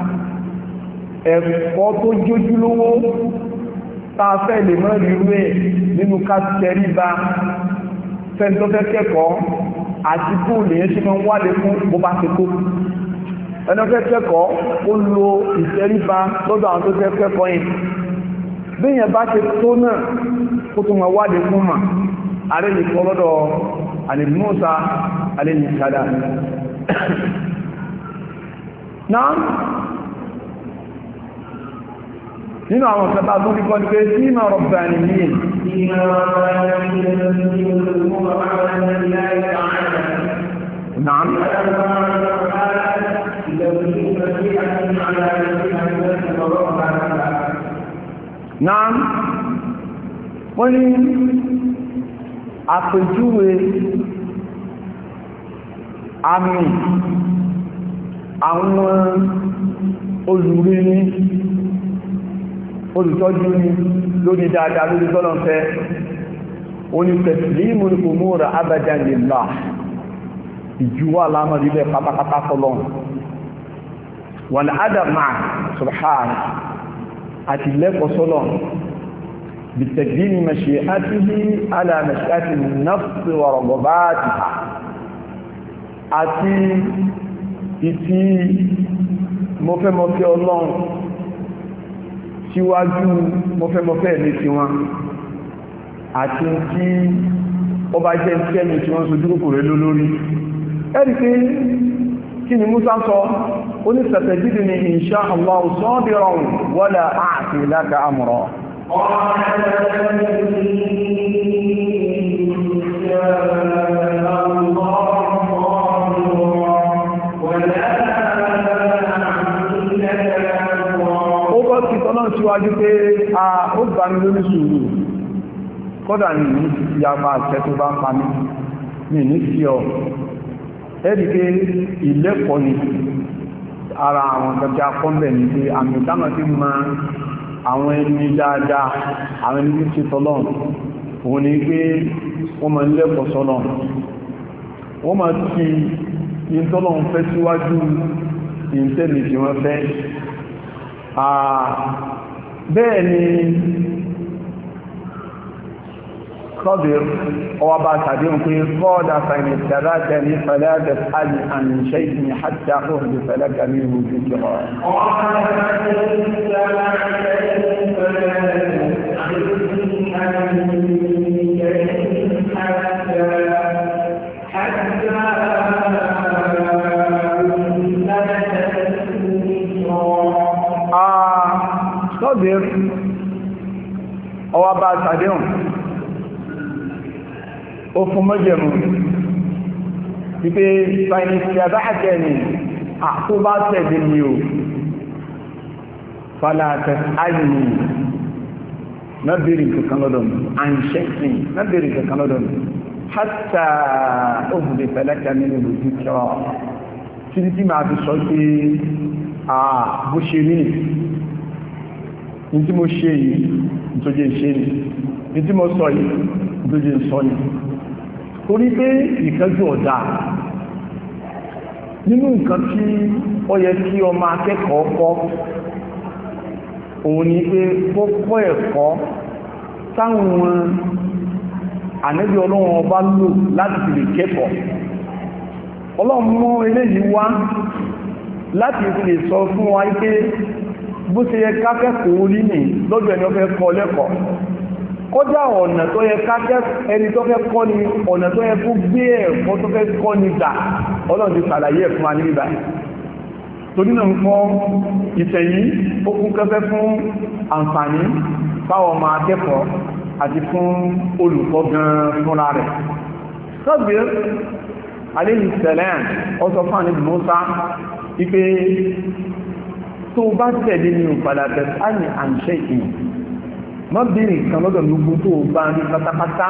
Speaker 1: ẹ̀kọ́ tó jójúlówó tààfẹ́ lè mọ́ rírú ẹ̀ nínú kásìtẹ̀rí bá fẹ́ntọ́fẹ́ kẹ́kọ̀ọ́ àti bóòlù yẹn tí wọ́n wálé fún bó bá ti kó ẹnọ́fẹ́ kẹ́kọ̀ọ́ ó lo ìtẹríba lọ́dọ̀ àwọn tó fẹ́ kẹ́kọ̀ọ́ yìí bí yẹn bá ti tó náà kó tó mọ̀ wálé fún mà ààrẹ nìkan lọ́dọ̀ àlèmí Mùsá àlèmí kàdà náà nínú àwọn kẹta tó ríkọ́ ní pé tí ma rọ̀bà ní yìí náà wọ́n ní àpèjúwe àmì àwọn olùrí ní olùtọ́jú ní lórí dáadáa lórí tọ́lọ̀ fẹ́ onífẹ̀sìlímù umura abadan lillah ìjúwà lámọ̀ rílẹ̀ pátápátá fọ́lọ́n wal adab ma'a subhanahu àti lẹ́kọ̀ọ́ sọ́lọ́n bitaqdimi mashi'atihi ala mashi'ati an-nafs wa raghbatiha àti ìtì mọ́fẹ́mọ́fẹ́ ọlọ́run síwájú mọ́fẹ́mọ́fẹ́ ní ti wọn àti tí ó bá jẹ́ tẹ́mi tí wọ́n sojú kòkòrò lórí ẹ̀rí pé kí ni Musa sọ ó ní satajiduni insha Allah sabiran wala a'si laka amra síwájú pé ó gbà mí lórí sùúrù kọ́dà ní ìlú ti fi apá àṣẹ tó bá pa mí ní sí ọ ẹ́rì pé ìlẹ́kọ̀ọ́ ni ara àwọn tọ́já kọ́mbẹ̀ ní pé àmì ìdámọ̀ tí ma àwọn ẹni dáadáa àwọn ẹni tí ṣe tọ́lọ́n òun ni pé wọ́n ma lẹ́kọ̀ọ́ sọ́lọ́n wọ́n ma ti ìtọ́lọ́n fẹ́ síwájú ìntẹ́lì tí wọ́n fẹ́ bẹ́ẹ̀ ni Khadir ọwà bá tàbí ń pín kọ́ọ̀dá fàìlì tàrájẹ́ ní fàlẹ́gẹ̀ alì àmì ṣẹ́yìn hàtà òhùn fàlẹ́gẹ̀ ní ojú jọ Khadir ọwà bá tàbí ó fún mọ́jẹ̀mú wípé fàìlìsì àbáhàjẹ́ ni àkó bá tẹ̀dé ní o fàlàtẹ̀ àyìnì mẹ́bìrì kankan lọ́dọ̀ mi àìṣẹ́kì mẹ́bìrì kankan lọ́dọ̀ mi hátà òbùdè pẹ̀lẹ́kẹ́ nínú ìlú kíọ́ títí tí máa fi sọ pé bó ṣe rí ní tí mo ṣe yìí nítorí ṣe ní tí mo sọ yìí nítorí sọ ní torí pé ìkẹ́jù ọ̀dá nínú nǹkan tí ó yẹ kí ọmọ akẹ́kọ̀ọ́ kọ́ òun ni pé kọ́kọ́ ẹ̀kọ́ táwọn ànẹ́bí ọlọ́run ọba lò láti fi lè kẹ́kọ̀ọ́ ọlọ́run mọ́ eléyìí wá láti fi lè sọ fún wa pé bó ṣe yẹ kákẹ́kọ̀ọ́ orí nì lọ́dọ̀ ẹni ó fẹ́ kọ́ lẹ́kọ̀ọ́ kọjá ọ̀nà tó yẹ kákẹ́ ẹni tó fẹ́ kọ́ ni ọ̀nà tó yẹ fún gbé ẹ̀kọ́ tó fẹ́ kọ́ ni gbà ọlọ́run ti ṣàlàyé ẹ̀ fún wa ní ìgbà torí náà ń kọ́ ìtẹ̀yìn ó kún kẹfẹ́ fún àǹfààní fáwọn ọmọ akẹ́kọ̀ọ́ àti fún olùkọ́ gan fúnra rẹ̀ sọ́gbé alayhi salam ó sọ fún àníbì Mùsá wípé tó bá tẹ̀lé ní ìpàdàtẹ̀ sáàni àǹṣẹ́ ìyìn má bèèrè kan lọ́dọ̀ lógún tó bá ní pátápátá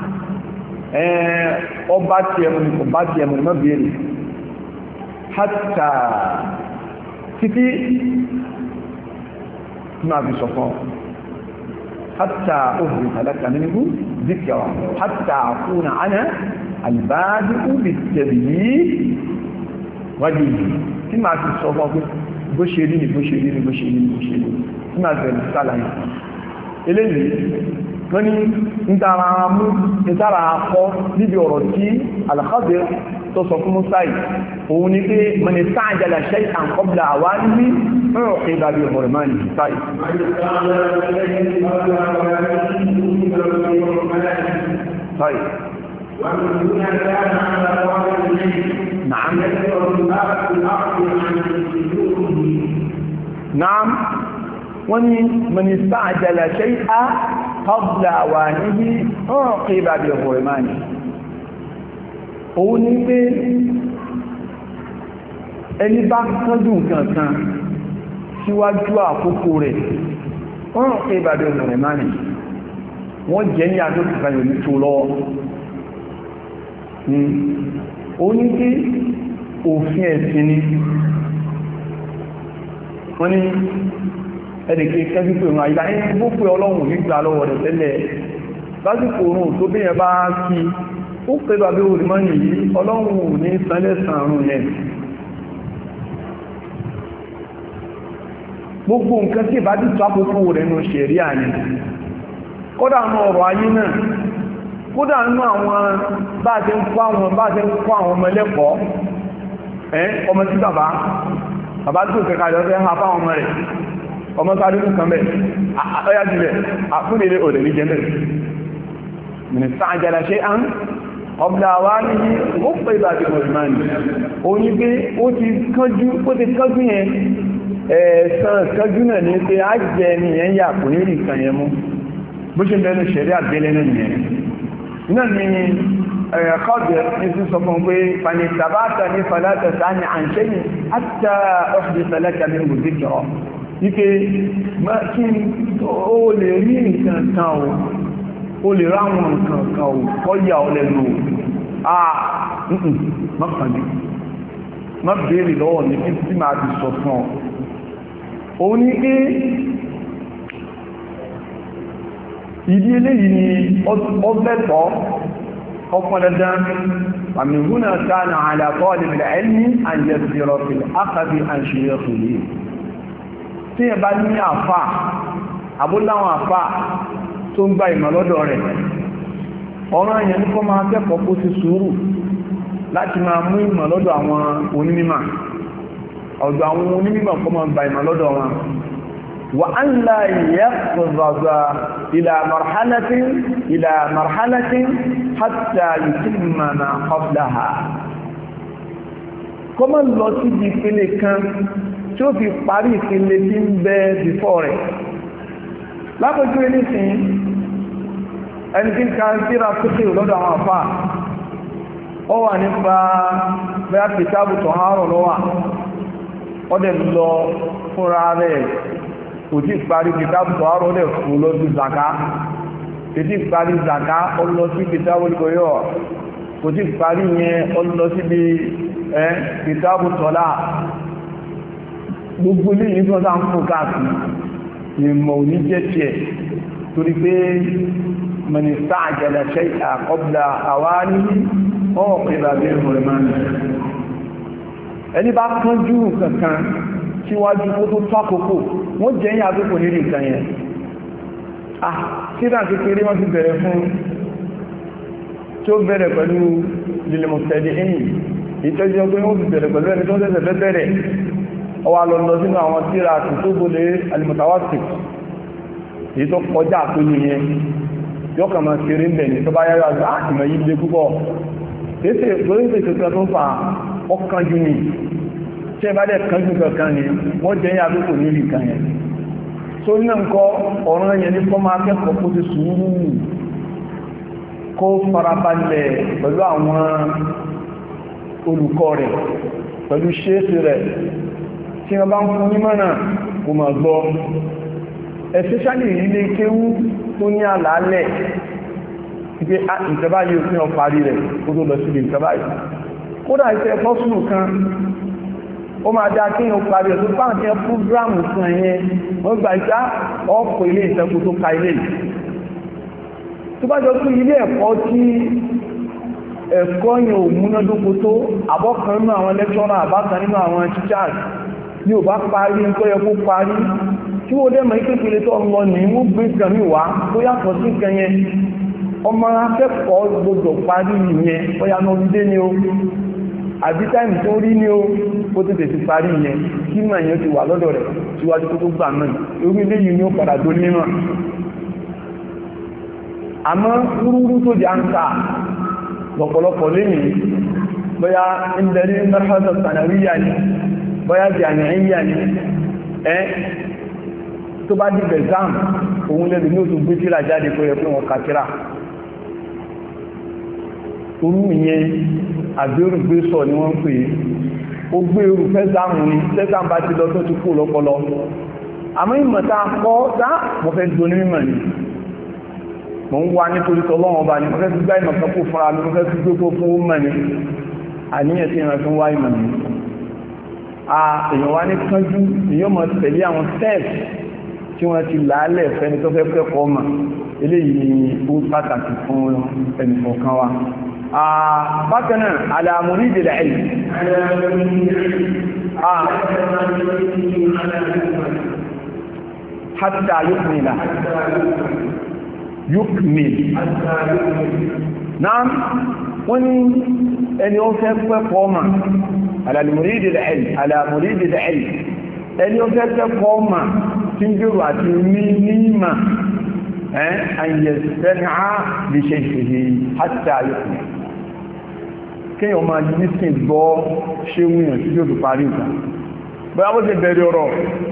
Speaker 1: ọba tí ẹmù ní kò bá tí ẹmù ní má bèèrè hátà títí máa fi sọ̀kan hatta uhri laka minhu dhikra hatta akuna ana al-badi'u bit-tabyin wájú tí máa fi sọ fún ọgbẹ́ bó ṣe rí ní bó ṣe rí ní bó ṣe rí ní bó ṣe rí tí máa bẹ̀rẹ̀ sálàyé eléyìí wọ́n ní ìtara akọ́ níbi ọ̀rọ̀ tí Al-Khadir tó sọ fún Musa òun ni pé man ista'jala shay'an qabla awanihi uqiba bi hurmanihi sáì sáì نعم نعم ومن استعجل شيئا قبل اوانه عوقب بحرمانه òun ní pé ẹni bá kánjú kankan síwájú àkókò rẹ̀ wọ́n pé ìbàdó ìrìnmáni wọ́n jẹ́ ní àdókùnkà yóò ní tó lọ́wọ́ ó ní kí òfin ẹ̀sìn ni wọ́n ní ẹ̀dẹ̀kẹ́ kẹ́bí pé ìrìn àyíká ẹni bó pé ọlọ́run nígbà lọ́wọ́ rẹ̀ tẹ́lẹ̀ lásìkò oòrùn tó bí yẹn bá kí ó pé bàbí olùmọ́ni yìí ọlọ́run ní sánlẹ̀sàn àrùn yẹn gbogbo nǹkan tí ìbá dìtò àkókò rẹ̀ nù ṣẹ̀rí àní kódà ní ọ̀rọ̀ ayé náà kódà nínú àwọn bá ṣe ń kọ́ àwọn ọmọ ẹlẹ́kọ̀ọ́ ọmọ tí bàbá tó kẹka lọ fẹ́ ha fáwọn ọmọ rẹ̀ ọmọ sáré ní kan bẹ́ ọyá jùlẹ̀ àfúnilé òdè ní jẹ́ mẹ́rin mìnìsá àjẹ́lá ṣe án ọbla wá ní ó pẹ́ ìbàdí mọ̀lùmánì ó ní pé ó ti kánjú yẹn ẹ̀ẹ̀sán kánjú náà ní pé á jẹ ní yẹn yà kò ní rí nǹkan yẹn mú bó ṣe bẹ́ẹ̀ ṣẹ̀rí àgbélẹ̀ náà ni Khadir ní sí sọ fún pé fani tabata ní falata sáni àṣẹ́yìn àtà ọ̀fẹ́ falata ní òdíkọ̀ wípé kí ó lè rí nǹkan kan ó lè ráwọn nǹkan kan ò kọ́yà ọlẹ́nu mọ́kànlá má bèèrè lọ́wọ́ ní kí tí máa ti sọ fún ọ ní pé ìdí eléyìí ni ọgbẹ́tọ̀ ọkùn dandan àmì húnà kánà àlàkọ́ alìmìlẹ̀ ẹni àjẹ́sìrọ̀ fìlẹ̀ ákàbí àṣíyẹ́ fìlẹ̀ tí ẹ bá ní àfà àbúláwọn àfà tó ń gba ìmọ̀lọ́dọ̀ rẹ̀ ọ̀rọ̀ èèyàn ní kọ́ máa kẹ́kọ̀ọ́ kó ti sùúrù láti máa mú ìmọ̀lọ́dọ̀ àwọn onímímọ̀ ọ̀dọ̀ àwọn onímímọ̀ kọ́ máa gba ìmọ̀lọ́dọ̀ wọn وأن لا يقفز إلى مرحلة حتى يتم ما قبلها كما lọ sí di ìpele kan tí ó fi parí ìpele tí ń bẹ before rẹ̀ lápòjú ẹnìsìn ẹni tí kan síra sókè lọ́dọ̀ àwọn àfá ó wà nípa bẹ́yà kìtàbù tọ̀hárọ̀ lọ́wà ó dẹ̀ lọ fúnra rẹ̀ kò tí parí kìtàbù àárọ̀ lẹ̀ fún lọ sí zaka kò tí parí zaka ó lọ sí kìtàbù olùkọ́yọ̀ kò tí parí yẹn ó lọ sí bí kìtàbù tọ́lá gbogbo ilé yìí tó sáà ń fún káàkiri ìmọ̀ òní jẹ́ tiẹ̀ torí pé mẹ́nìsá àjẹ́lẹ̀ṣẹ́ àkọ́bla àwárí ọ̀pẹ̀lá bí ẹni bá kánjú kankan síwájú ó tó tó àkókò wọ́n jẹ́ yà àkókò nílì nǹkan yẹn sídà ti pèrè wọ́n ti bẹ̀rẹ̀ fún tí ó bẹ̀rẹ̀ pẹ̀lú lílẹ̀mọ̀tẹ̀lẹ̀ ẹ̀yìn ìtọ́jú ọgbẹ́ wọ́n ti bẹ̀rẹ̀ pẹ̀lú ẹni tó tẹ́sẹ̀ bẹ̀rẹ̀ ọwà lọ́lọ́ sínú àwọn tíra àti tó gbólé alimọ̀tàwásì èyí tó kọjá àpéjú yẹn yóò kà máa kéré ń bẹ̀ ní tó bá yára àgbà ìmọ̀ yìí lé púpọ̀ tí ẹ bá dẹ̀ kánjú kankan ni wọ́n jẹ́ yà lókò ní ìrìnkà yẹn tó náà ń kọ́ ọ̀rọ̀ yẹn ní kọ́ máa kẹ́kọ̀ọ́ kó ti sùúrù kó farabalẹ̀ pẹ̀lú àwọn olùkọ́ rẹ̀ pẹ̀lú ṣéèsì rẹ̀ tí wọ́n bá ń fún nímọ̀nà kò máa gbọ́ especially ilé kéwú tó ní àlàálẹ̀ wípé ìjọba yóò fi hàn parí rẹ̀ kó tó lọ sí ìjọba yìí kódà ìfẹ́ fọ́sùnù kan ó máa dá kí o parí ẹ̀ tó fáwọn tí ẹ púrógrámù fún ẹ̀yẹn wọ́n gbà ìjá ọkọ̀ ilé ìṣẹ́kù tó ka ilé tó bá jọ tún ilé ẹ̀kọ́ tí ẹ̀kọ́ yẹn ò múnádóko tó àbọ́kan nínú àwọn lẹ́kṣọ́rà àbákan nínú àwọn teachers ní ò bá parí nǹkan yẹ kó parí tí ó dẹ́mọ̀ ìpínlẹ̀ tó ń lọ ní mú gbé ìgbàmí wá tó yàtọ̀ sí kẹyẹ ọmọ akẹ́kọ̀ọ́ gbọdọ̀ parí ìyẹn ọya náà ń dé ní o àbí táìmù tó rí ní o ó tó tètè parí ìyẹn kí mọ̀ ìyẹn ti wà lọ́dọ̀ rẹ̀ síwájú tó gbà náà orí ilé yìí ní ó padà tó nímọ̀ àmọ́ rúrú tó di àǹkà lọ́pọ̀lọpọ̀ lẹ́yìn bóyá ń bẹ̀rẹ̀ mẹ́fàtọ̀ sànàríyà ni bóyá jàmíyà ni tó bá dìbẹ̀ exam òun lẹ́nu ní oṣù gbé tíra jáde pé ẹ fún wọn kàkírà orú ìyẹn àgbérùgbé sọ ni wọ́n pè ó gbé orú fẹ́sàmù ní fẹ́sàmù bá ti lọ tó ti kú lọ́pọlọ àmọ́ ìmọ̀ta kọ́ dá mo fẹ́ do ní mímọ̀ ni mo ń wá nítorí tọ́lọ́wọ́n ọba ni mo fẹ́ fi gbá ìmọ̀ kan kó fúnra mi mo fẹ́ fi gbé kó fún ó mọ̀ ni àníyàn tí ìrìn fún wá ìmọ̀ ni èèyàn wá ní kánjú èèyàn mọ̀ tẹ̀lé àwọn steps tí wọ́n ti làálẹ̀ fẹ́ni tó fẹ́ kẹ́kọ̀ọ́ mà eléyìí ni ó pàtàkì fún ẹnìkọ̀ọ̀kan wa bákan náà àlàmùrí ìdìlẹ̀ ẹ̀yìn hatta yukmil náà wọ́n ní ẹni ó fẹ́ kẹ́kọ̀ọ́ mà àlàmùrí ìdìlẹ̀ ẹ̀yìn ẹni ó fẹ́ kẹ́kọ̀ọ́ mà tí ń gbèrò àti ní ìmà àyẹ̀sẹ́nà lè ṣe ìṣèlè hatta yukmil kí o máa lísìn gbọ́ ṣe wíyàn tí ó fi parí ìgbà bóyá bó ti bẹ̀rẹ̀ ọ̀rọ̀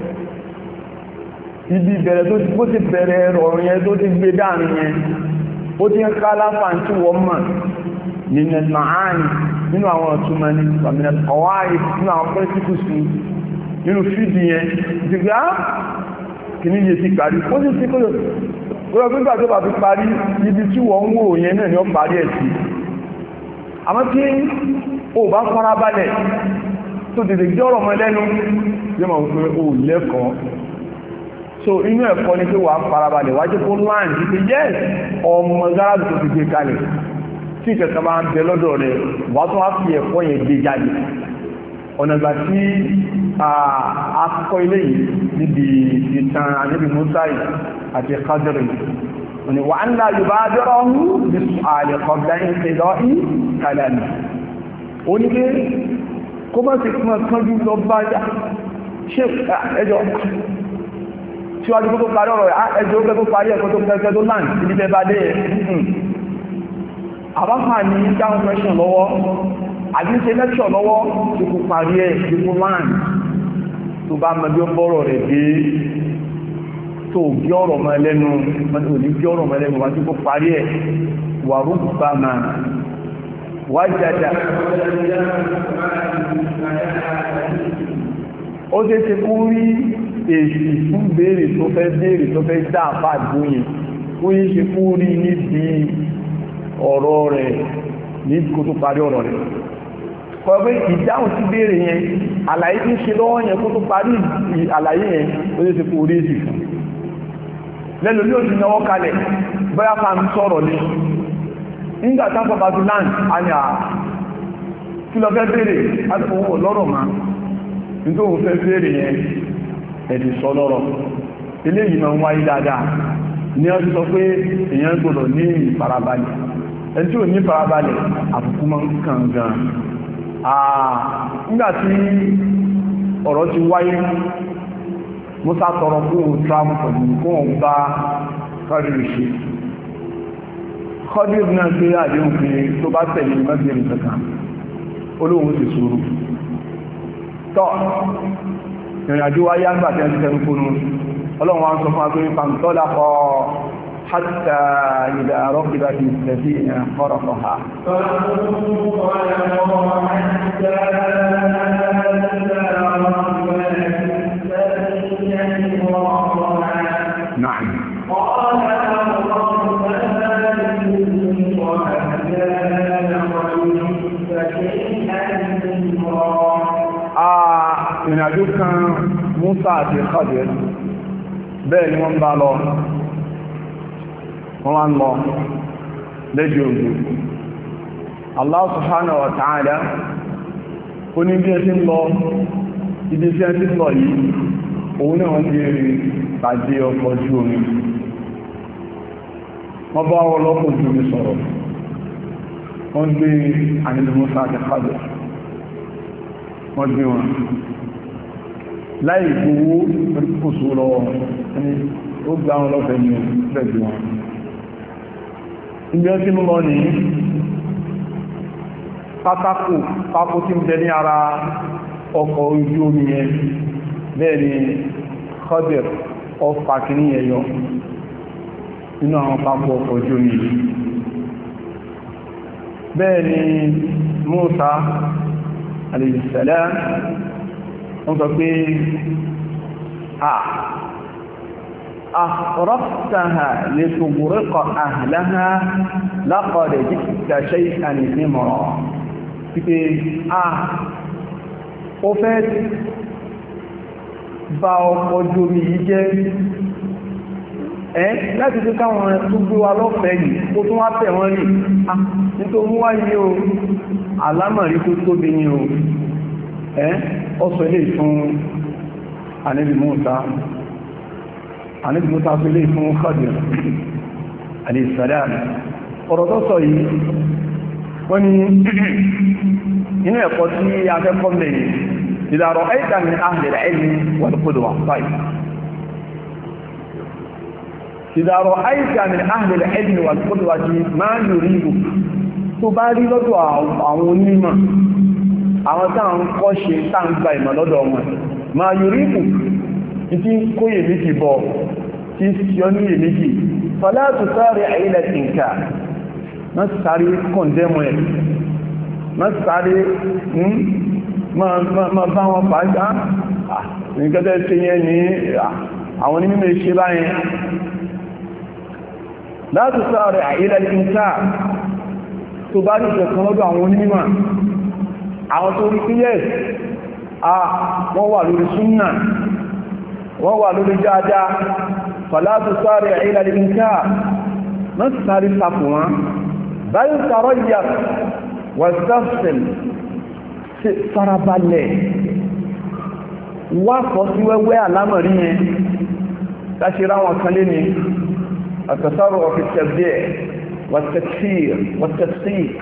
Speaker 1: ibi ìbẹ̀rẹ̀ tó bó ti bẹ̀rẹ̀ ọ̀rọ̀ yẹn tó ti gbé dáàrin yẹn ó ti ń ká láfà tí wọ́n mọ̀ nínú ma'ani nínú àwọn ọ̀túnmọ̀ ní ọwáyé nínú àwọn principles nínú fídì yẹn ti gbá kì ní yẹ ti parí ó sì sí kóyọ̀ gbígbà tó bá fi parí ibi tí wọ́n ń wò yẹn náà ni ó parí ẹ̀ sí àmọ́ tí ó bá fara balẹ̀ tó tètè jọ́rọ̀ mọ́ lẹ́nu yóò máa wípé ó lẹ́kọ̀ọ́ so inú ẹ̀kọ́ ni pé wà fara balẹ̀ wájẹ́ kó láàrín títí yẹ́ ọmọ gáràbì tó ti gbé kalẹ̀ tí ìkẹta bá ń bẹ lọ́dọ̀ rẹ̀ wà tó wá fi ẹ̀kọ́ yẹn gbé jáde ọ̀nà ìgbà tí akọ́ ilé yìí níbi ìtàn àníbi Musa àti Khadiri ni wà ń lá yóò bá dọ́rọ̀ ọ̀hún bí ààrẹ kọ̀gbá ń ṣe lọ ì kàlàní ó ní pé kó bá ti kúmọ̀ kánjú lọ bá já ṣe ẹjọ́ síwájú kó tó parí ọ̀rọ̀ ẹjọ́ ó kẹ́ tó parí ẹ̀kọ́ tó kẹ́kẹ́ tó láǹ ibi tẹ́ bá dé àbáfà ní dáhùn question lọ́wọ́ àbí ṣe lecture lọ́wọ́ tó kó parí ẹ̀ dípò láǹ tó bá mọ bí ó bọ́rọ̀ rẹ̀ dé tó bí ọ̀rọ̀ mọ́ ẹlẹ́nu òní bí ọ̀rọ̀ mọ́ ẹlẹ́nu wájú kó parí ẹ̀ wà rúgbà máa wájádà ó tẹ́ ṣe kú rí èsì fún béèrè tó fẹ́ dá àpá àgbóyìn ó yí ṣe kú rí níbi ọ̀rọ̀ rẹ̀ ní kó tó parí ọ̀rọ̀ rẹ̀ kọ̀wé ìdáhùn sí béèrè yẹn àlàyé tí ń ṣe lọ́wọ́ yẹn kó tó parí àlàyé yẹn ó yí ṣe kú rí èsì fún lẹ́nu ní òsì náwó kalẹ̀ bóyá fa ń sọ̀rọ̀ ní nígbà tápọ̀ bá ti láǹ àyà kí lọ fẹ́ bèèrè láti fowó lọ́rọ̀ máa nítorí òun fẹ́ bèèrè yẹn ẹ̀dì sọ lọ́rọ̀ ilé yìí máa ń wáyé dáadáa ní ọdún sọ pé èèyàn gbọ́dọ̀ ní ìfarabalẹ̀ ẹni tí ò ní ìfarabalẹ̀ àbùkù máa ń kàn gan nígbà tí ọ̀rọ̀ ti wáyé Musa tọrọ fún òun travel pẹ̀lú kó wọ́n bá Khadiri ṣe Khadiri náà gbé àdéhùn pé tó bá tẹ̀lé mẹ́bìnrin kankan olóhun ti sùúrù tọ́ ìrìnàjò wáyé àgbàtẹ́ ti tẹ̀rù fún ọlọ́run wọ́n sọ fún agbóyìn pàmtọ́lá kọ hátà ìdá rọ́kìdá ti tẹ̀sí ìrìn kọ́rọ̀kọ́ha نعم Musa àti Khadir bẹ́ẹ̀ ni wọ́n bá lọ wọ́n wá ń lọ lẹ́jọ́ ogun Allah subhanahu wa ta'ala ó ní bí ẹ ti ń lọ ibi tí ẹ ti ń lọ yìí òun náà wọ́n ti rí pàdé ọkọ̀ ojú omi wọ́n bá wọ́n lọ́pọ̀ ojú omi sọ̀rọ̀ wọ́n gbé ànílù Musa àti Khadir wọ́n gbé wọn láì gbówó orípòsó lọ́wọ́ ẹni ó gbá wọn lọ́fẹ́ ní bẹ̀bí wọn ibi ọtí mú lọ ní pátákó tí ń bẹ ní ara ọkọ̀ ojú omi yẹn bẹ́ẹ̀ ni Khadir ọfà kìíní ẹ̀yọ nínú àwọn pápọ̀ ọkọ̀ ojú omi bẹ́ẹ̀ ni Musa alayhi salam wọ́n sọ pé أخرقتها لتغرق أهلها لقد جئت شيئا نمرا pípé ó fẹ́ bá ọkọ̀ ojú omi yìí jẹ́ láti tí káwọn tó gbé wa lọ́fẹ̀ẹ́ yìí ó tún wá tẹ̀ wọ́n rí nítorí mú wáyé o alámọ̀rí tó tóbi ní o ọ̀sọ̀ ilé fún Ànábì Mùsá tó ilé fún Khadir alayhi salam ọ̀rọ̀ tó sọ yìí wọ́n ni inú ẹ̀kọ́ tí a fẹ́ kọ́ mẹ́rin idha ra'ayta min ahli al-ilmi wal-qudwa idha ra'ayta min ahli al-ilmi wal-qudwa ma yuridu tó bá rí lọ́dọ̀ àwọn onímọ̀ àwọn táà ń kọ́ ṣe táà ń gba ìmọ̀ lọ́dọ̀ wọn ma yuridu tí kóyè méjì bọ̀ tí yọ ní èméjì fala tusari'a ila al-inkar má sáré kọ̀ndẹ́mù ẹ̀ má sáré ma bá wọn fàájá ní gẹ́gẹ́ tí yẹn ní àwọn onímọ̀ ṣe báyẹn la tusari'a ila al-inkar tó bá rí ìṣẹ̀kan lọ́dọ̀ àwọn onímọ̀ àwọn tó rí pé yẹ́ wọ́n wà lórí súnnà wọ́n wà lórí dáadáa fala tusari'a ila al-inkar má sáré sapù wọn bal tarayyaq wastafsil farabalẹ̀ wá kọ́ sí wẹ́wẹ́ àlámọ̀rí yẹn láṣírá wọn kan lé ní at-tasarru'u fi at-tabdi' wat-takfir wat-tafsiq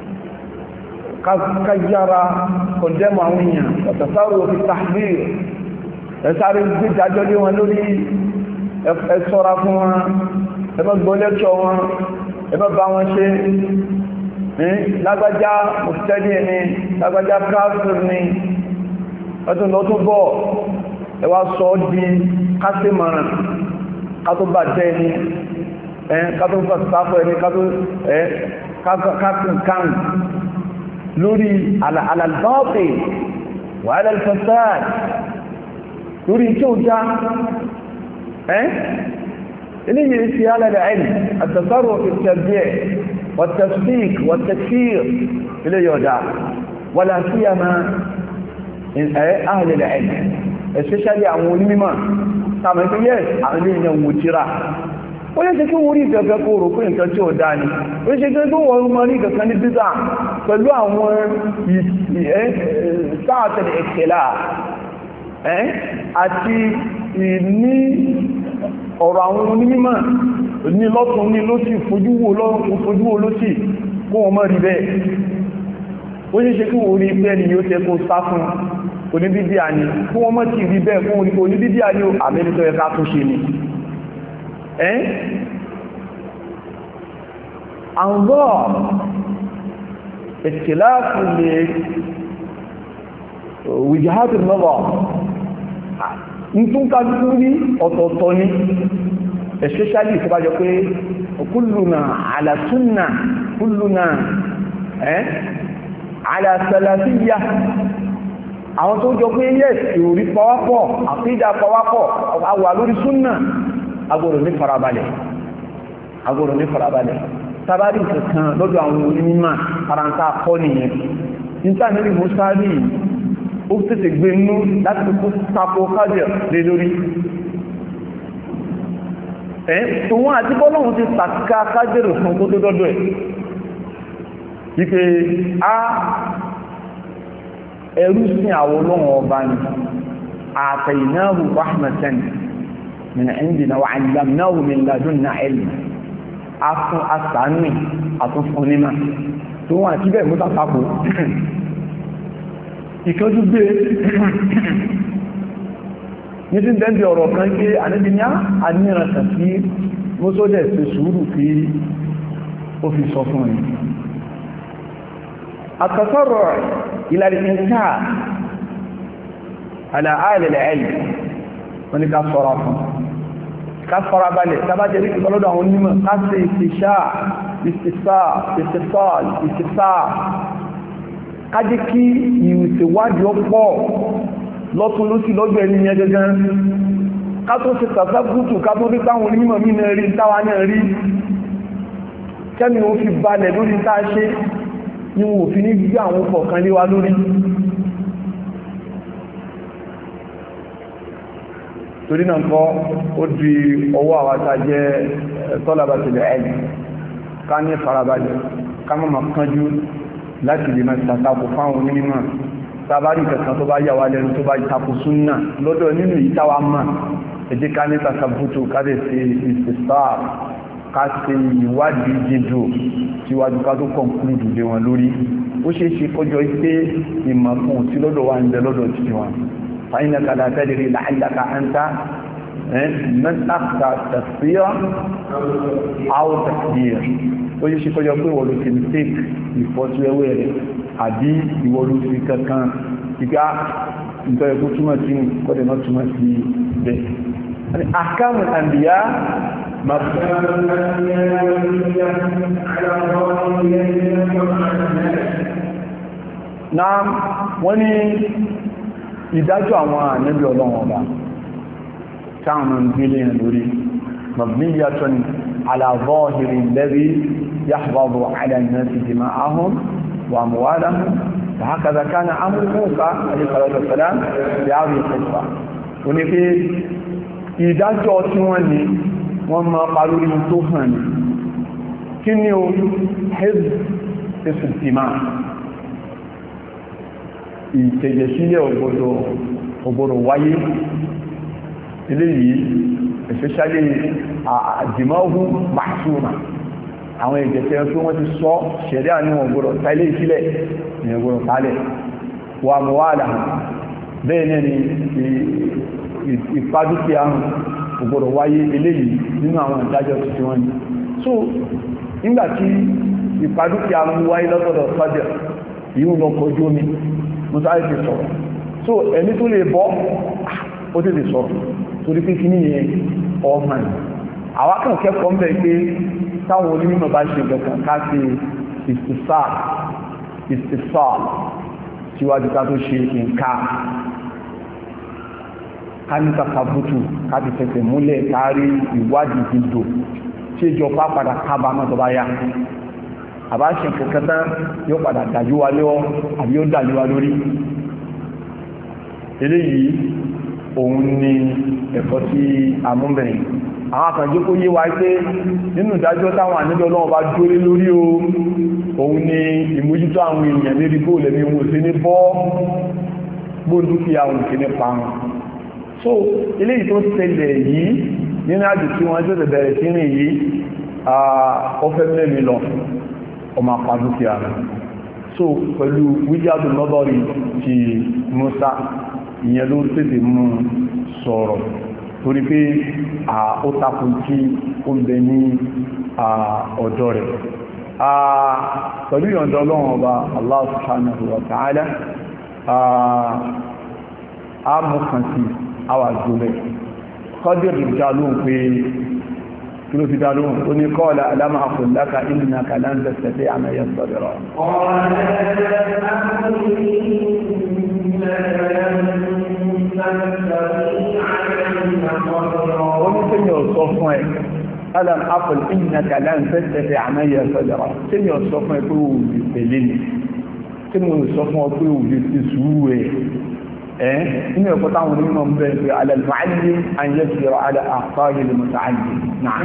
Speaker 1: kájára kọjẹ́mọ̀ àwọn èèyàn at-tasarru'u fi at-tahdhir ẹ̀sáré gbé dájọ́ lé wọn lórí ẹ̀ṣọ́ra fún wọn ẹgbẹ́ gbọ́ lẹ́kṣọ́ wọn ẹgbẹ́ bá wọn ṣe lágbàjá mùsùlùmí ni lágbàjá káàkiri ni ọdún lọ́tún bọ̀ ẹwà sọ di kásìmọ̀ràn kátó bà jẹ́ ni kátó sáfọ́ ẹni kátó kán lórí alàlbáwọ̀pẹ̀ wà alàlfẹ́sáàd lórí tí ó já إليه في على العلم التصرف في التبديع والتفسيق والتكفير إليه يودع ولا سيما أهل العلم especially àwọn onímọ̀ tàbí tó yẹ́ àwọn ilé ìyẹn wò tíra ó yẹ́ ṣe kí wọ́n rí ìfẹ́fẹ́ kó rò pé nǹkan tí ó dá ní ó ṣe kí tó wọ́n mọ́ rí ìkẹ̀kan ní bídà pẹ̀lú àwọn sáàtẹ̀lẹ̀ ẹ̀kẹ́lá àti ìní ọ̀rọ̀ àwọn onímọ̀ ní lọ́tún ní lóṣì fojúwò lóṣì kó wọn mọ́ rí bẹ́ẹ̀ ó ṣe ṣe kí wọ́n rí bẹ́ẹ̀ ni yóò tẹ́ kó sá fún oníbídíà ni kí wọ́n mọ́ ti rí bẹ́ẹ̀ fún oníbídíà ni àmẹ́lẹ́tọ́ ẹ̀ká tó ṣe ni àwọ̀ ìkìláàfù lè wìjáhátì lọ́wọ́ nítún kájú rí ọ̀tọ̀ọ̀tọ̀ ní especially tó bá jọ pé kulluna ala sunna kulluna ala salafiyya àwọn tó jọ pé yes ìròrí pàwápọ̀ àfídà pàwápọ̀ àwà lórí súnnà agbọ́dọ̀ ní farabalẹ̀ tàbárí kankan lọ́dọ̀ àwọn onímọ̀ paranta kọ́ nìyẹn níta nílì mùsáàrí ó tètè gbé inú láti kó tapo kájẹ̀ lé lórí tó wọ́n àti bọ́lọ́run ti tàkà kájẹ̀rò fún kó tó dọ́dọ̀ ẹ̀ wípé ẹrú sí àwọn olóhùn ọba ni àtẹ̀yìnáhù rahmatan min indina wa 'allamnahu min ladunna ilma afún asánì àtúnfún níma tó wọ́n àti bẹ́ẹ̀ mú tàpapọ̀ ìkánjú gbé ní tí ń dẹ́ndì ọ̀rọ̀ kan pé àníbi ní àníyàn tàbí mọ́sọ́dẹ̀ sí sùúrù kí ó fi sọ fún ẹ̀ àtàsọ́rọ̀ ìlàrí ìṣà àlàáìlẹ̀ ẹ̀yìn wọ́n ni ká sọ́ra fún ká fara balẹ̀ tàbájẹ́ rí ìpọlọ́dọ̀ àwọn onímọ̀ ká sí ìsìṣà kájẹ́ kí ìwìsèwádìí ọ̀pọ̀ lọ́tún ló sí lọ́gbẹ̀ ẹni yẹn gẹ́gẹ́ ká tó ṣe tàbí gúútù ká tó rí táwọn onímọ̀ mí náà rí táwa náà rí kẹ́mi ó fi balẹ̀ lórí tá a ṣe ní wọn ò fi ní gbígbé àwọn kọ̀ọ̀kan lé wa lórí torí náà kọ́ ó di ọwọ́ àwátá jẹ́ tọ́lábàtìlẹ̀ ẹ̀lì ká ní farabalẹ̀ ká mọ́ kánjú láti lè máa tàtàkù fáwọn onímọ̀ tàbárí kẹsàn tó bá yàwà lẹ́nu tó bá takù súnnà lọ́dọ̀ nínú ìtawà máa ẹjẹ́ ká ní tàkàbùtù káàdẹ̀ sí ìsìsá ká sí ìwádìí jíjò síwájú ká tó kọ̀nkúrùdù lé wọn lórí ó ṣe é ṣe kọjọ pé ìmọ̀kùn tí lọ́dọ̀ wa ń bẹ lọ́dọ̀ tí wọn فإنك لا تدري لعلك أنت من أخطأ تفسير أو تقدير ó yí ṣe kọjọ pé ìwọ̀lú ti mistake ìfọ́síwẹ́wẹ́ rẹ̀ àbí ìwọ̀lú ti kankan ìgbà ìtọ́ ẹkú túnmọ̀ sí kọ́dẹ̀ náà túnmọ̀ sí bẹ́ ahkamu al-anbiya náà wọ́n ní ìdájọ́ àwọn ànábì ọlọ́run ọba táwọn gbélé yẹn lórí mabniyatun ala zahiri alladhi yahfazu ala an-nasi dima'ahum wa amwalahum wa hakadha kana amru Musa alayhi salatu wassalam bi hadhihi al-qissa ó ní pé ìdájọ́ tí wọ́n ní wọ́n máa parí tó hàn ní kí ni ó hizb ìsìtìmá ìtẹ̀jẹ̀sílẹ̀ ògbòrò wáyé eléyìí especially àdìmọ́hù màṣúmà àwọn ìjẹ̀tẹ̀ tó wọ́n ti sọ ṣẹ̀rí àníwọ̀n ògbòrò tàílé ìsílẹ̀ ní ògbòrò tàálẹ̀ wà mọ̀wàlá bẹ́ẹ̀ náà ni ìpádúkìá ògbòrò wáyé eléyìí nínú àwọn ìdájọ́ tí wọ́n ní so nígbàtí ìpádúkìá wáyé lọ́tọ̀dọ̀ sọ́jẹ̀ yíò lọ kọjú omi mọ́sáyé ti sọ̀rọ̀ so ẹni tó lè bọ́ ó tètè sọ̀rọ̀ torí pé kí ní yẹn ọmọ àwákàn kẹ́kọ̀ọ́ ń bẹ̀ pé táwọn onímọ̀ bá ṣe gẹ̀kan ká sí istifsal síwájú ká tó ṣe nǹkan ká ní tàkàbùtù ká ti fẹsẹ̀ múlẹ̀ kárí ìwádìí dìdò tí ìjọba padà kábàámọ̀ tó bá yá àbáṣe kẹkẹta yóò padà dájú wa lọ́wọ́ àbí yóò dájú wa lórí eléyìí òun ni ẹ̀kọ́ tí a mú bẹ̀rẹ̀ àwọn àkànjẹ́ kó yé wa pé nínú ìdájọ́ táwọn àníbí Ọlọ́run bá dúró lórí òun ni ìmójútó àwọn èèyàn lérí bó lẹ́ni wọn sí ní bọ́ gbóndúkìá òun sí ní parun so eléyìí tó ṣẹlẹ̀ yìí nínú àjò tí wọ́n jẹ́ bẹ̀rẹ̀ sí rìn yìí ó fẹ́ mẹ́rin lọ ọmọ àpàdúkìá rẹ̀ so pẹ̀lú wíjáàdù lọ́bọ̀rí ti Musa ìyẹn ló tètè mú sọ̀rọ̀ torí pé ó takùn tí ó ń bẹ ní ọ̀dọ̀ rẹ̀ pẹ̀lú ìyọ̀ndọ̀ Ọlọ́run ọba Allah subhanahu wa ta'ala a mú kan sí àwà jùlẹ̀ kọ́dìrì já lóhùn pé kí ló fi dá lóhùn ó ní qala alam aqul laka innaka lan tastati'a ma'iya sabira ó ní tí mi ò sọ fún ẹ alam aqul innaka lan tastati'a ma'iya sabira tí mi ò sọ fún ẹ pé ò lè tẹ̀lé mi tí mi ò sọ fún ọ pé ò lè ti sùúrù ẹ inú ẹ̀kọ́ táwọn onímọ̀ ń bẹ̀rẹ̀ pé ala al-mu'allim an yasbira ala akhta'i al-muta'allim náà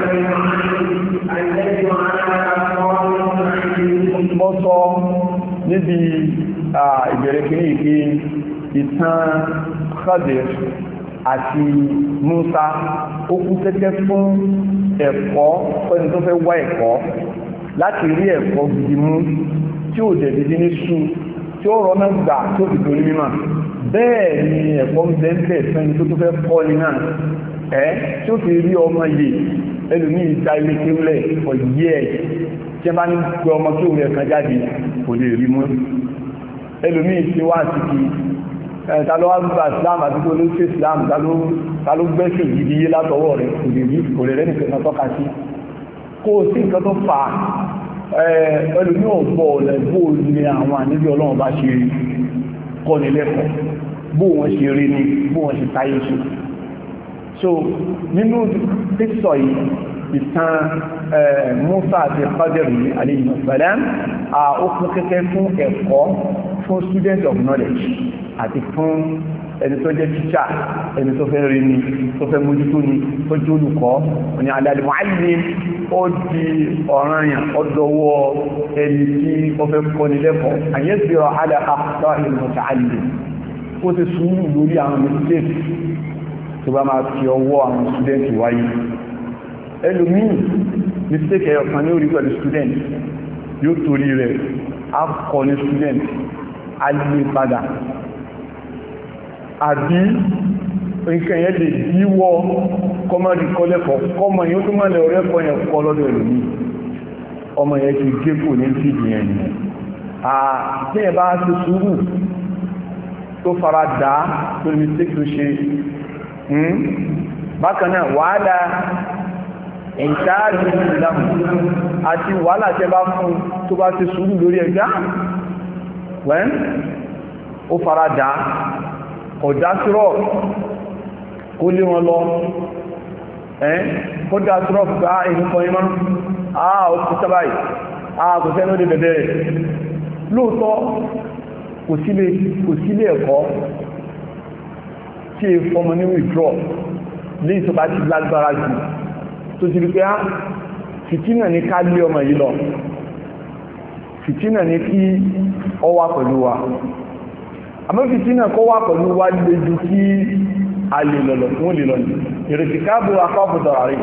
Speaker 1: mọ́ sọ níbi ìbẹ̀rẹ̀ kìí pé ìtàn Khadir àti Musa ó kú kẹ́kẹ́ fún ẹ̀kọ́ fẹ́ni tó fẹ́ wá ẹ̀kọ́ láti rí ẹ̀kọ́ gidi mú tí ó dẹ̀ dídí ní ṣú tí ó rọ́nà gbà tí ó fi torí mímọ̀ bẹ́ẹ̀ ni ẹ̀kọ́ ń bẹ́ẹ̀ fẹ́ni tó fẹ́ kọ́ ní náà tí ó fi rí ọmọ yìí ẹlòmí ìta ilé tí ó lẹ̀ for years tí ẹ bá ní pé ọmọ tí ó rẹ̀ kan jáde kò lè rí mú ẹlòmí tí wá sí kí ta ló wá gba Islam àti tó ló ṣe Islam ta ló gbẹ́sẹ̀ gidi yé látọwọ́ rẹ̀ kò lè rẹ́nì kẹta tọ́ka sí kó sí nǹkan tó fà ẹlòmí ọ̀gbọ́ ọ̀lẹ̀ bó ní àwọn àníbí Ọlọ́run bá ṣe rí kọ́ ní lẹ́kọ̀ọ́ bó wọ́n ṣe rí ní bó wọ́n ṣe táyé ṣe so nínú píksọ̀ yìí ìtàn Musa àti Khadir alayhi salam ó kún kẹ́kẹ́ fún ẹ̀kọ́ fún student of knowledge àti fún ẹni tó jẹ́ tíṣà ẹni tó fẹ́ rí ní tó fẹ́ mójútó ní tó jẹ́ olùkọ́ ní al-mu'allim ó di ọ̀ranyàn ọdọwọ́ ẹni tí ó fẹ́ kọ́ ní lẹ́kọ̀ọ́ an yasbira ala akhta'i al-muta'allim kó ti sùúrù lórí àwọn mistake tó bá máa fi ọwọ́ àwọn student wáyé ẹlòmíì mistake ẹyọ kan ní orí pẹ̀lú student yóò torí rẹ̀ á kọ́ ní student á lè padà àbí nǹkan yẹn lè díwọ́ kọmọdé kọlẹ́kọ̀ọ́ kọmọ yóò tó mọ́lẹ̀ ọ̀rẹ́kọ́ yẹn kọ́ lọ́dọ̀ ẹlòmíì ọmọ yẹn ti gé kò ní fìdí yẹn ni tí ẹ bá ti sùúrù tó fara dá tó ní mistake tó ṣe bákanáà wàhálà ìṣáàjú ìlàmù àti wàhálà tẹ́ bá fún tó bá ti sùúrù lórí ẹgbá wẹ́n ó fara dá ọ̀dá sírọ̀ kó lé wọn lọ kó dá sírọ̀ fún bá ìrúkọ imá ó ti sábàáyì kò sẹ́nà ó lè bẹ̀bẹ̀ rẹ̀ lóòtọ́ kò sílé ẹ̀kọ́ tí è fọmọ ní withdraw lè tó bá ti lágbára jù tó ti rí pé fìtínà ní ká lé ọmọ yìí lọ fìtínà ní kí ọ wá pẹ̀lú wa àmọ́ fìtínà kọ́ wá pẹ̀lú wa lè ju kí a lè lọ́lọ́ fún lè lọ́lọ́ ìrètìkábò akọ́bùdọ̀ rí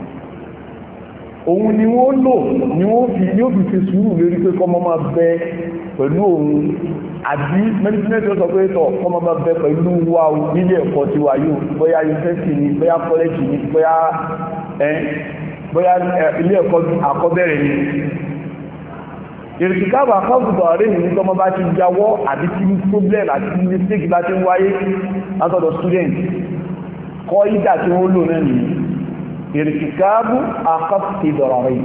Speaker 1: òun ni wọ́n lò ní ó fi fi sùúrù lórí pé kọ́ mọ́ máa bẹ pẹ̀lú òun àbí mẹ́lìsínẹ́tì ó sọ pé tọ́ kọ́ mọ́ máa bẹ pẹ̀lú wa nílé ẹ̀kọ́ ti wà yóò bóyá yunifásitì ni bóyá kọ́lẹ́jì ni bóyá ilé ẹ̀kọ́ àkọ́bẹ̀rẹ̀ ni ìrìsìkáàbù àkọ́bùdọ̀ rí ní tọ́mọ bá ti jáwọ́ àbí tí problem àti mistake bá ti ń wáyé látọ̀dọ̀ student kọ́ ìdá tí wọ́n lò náà nìyí ìrìsìkáàbù àkọ́bùdọ̀ rí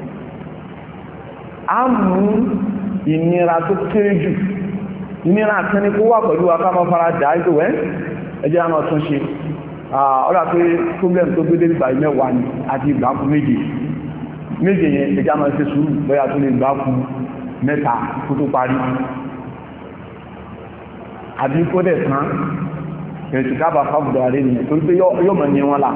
Speaker 1: a mú ìnira tó kéré jù ìnira àtẹni kó wà pẹ̀lú akámọ́ fara dà ìtò ẹ́ ẹjẹ́ àmọ́ tún ṣe ọ̀rọ̀ pé problem tó gbé débi báyìí mẹ́wàá ni àti ìgbàkú méje yẹn ẹjẹ́ àmọ́ ṣe sùúrù bóyá tó lè gbàkú mẹ́ta kó tó parí àbí kó dẹ̀ tán ìrìsìkáàbù àkọ́bùdọ̀ rí nìyẹn torí pé yóò mọ̀ ní wọn là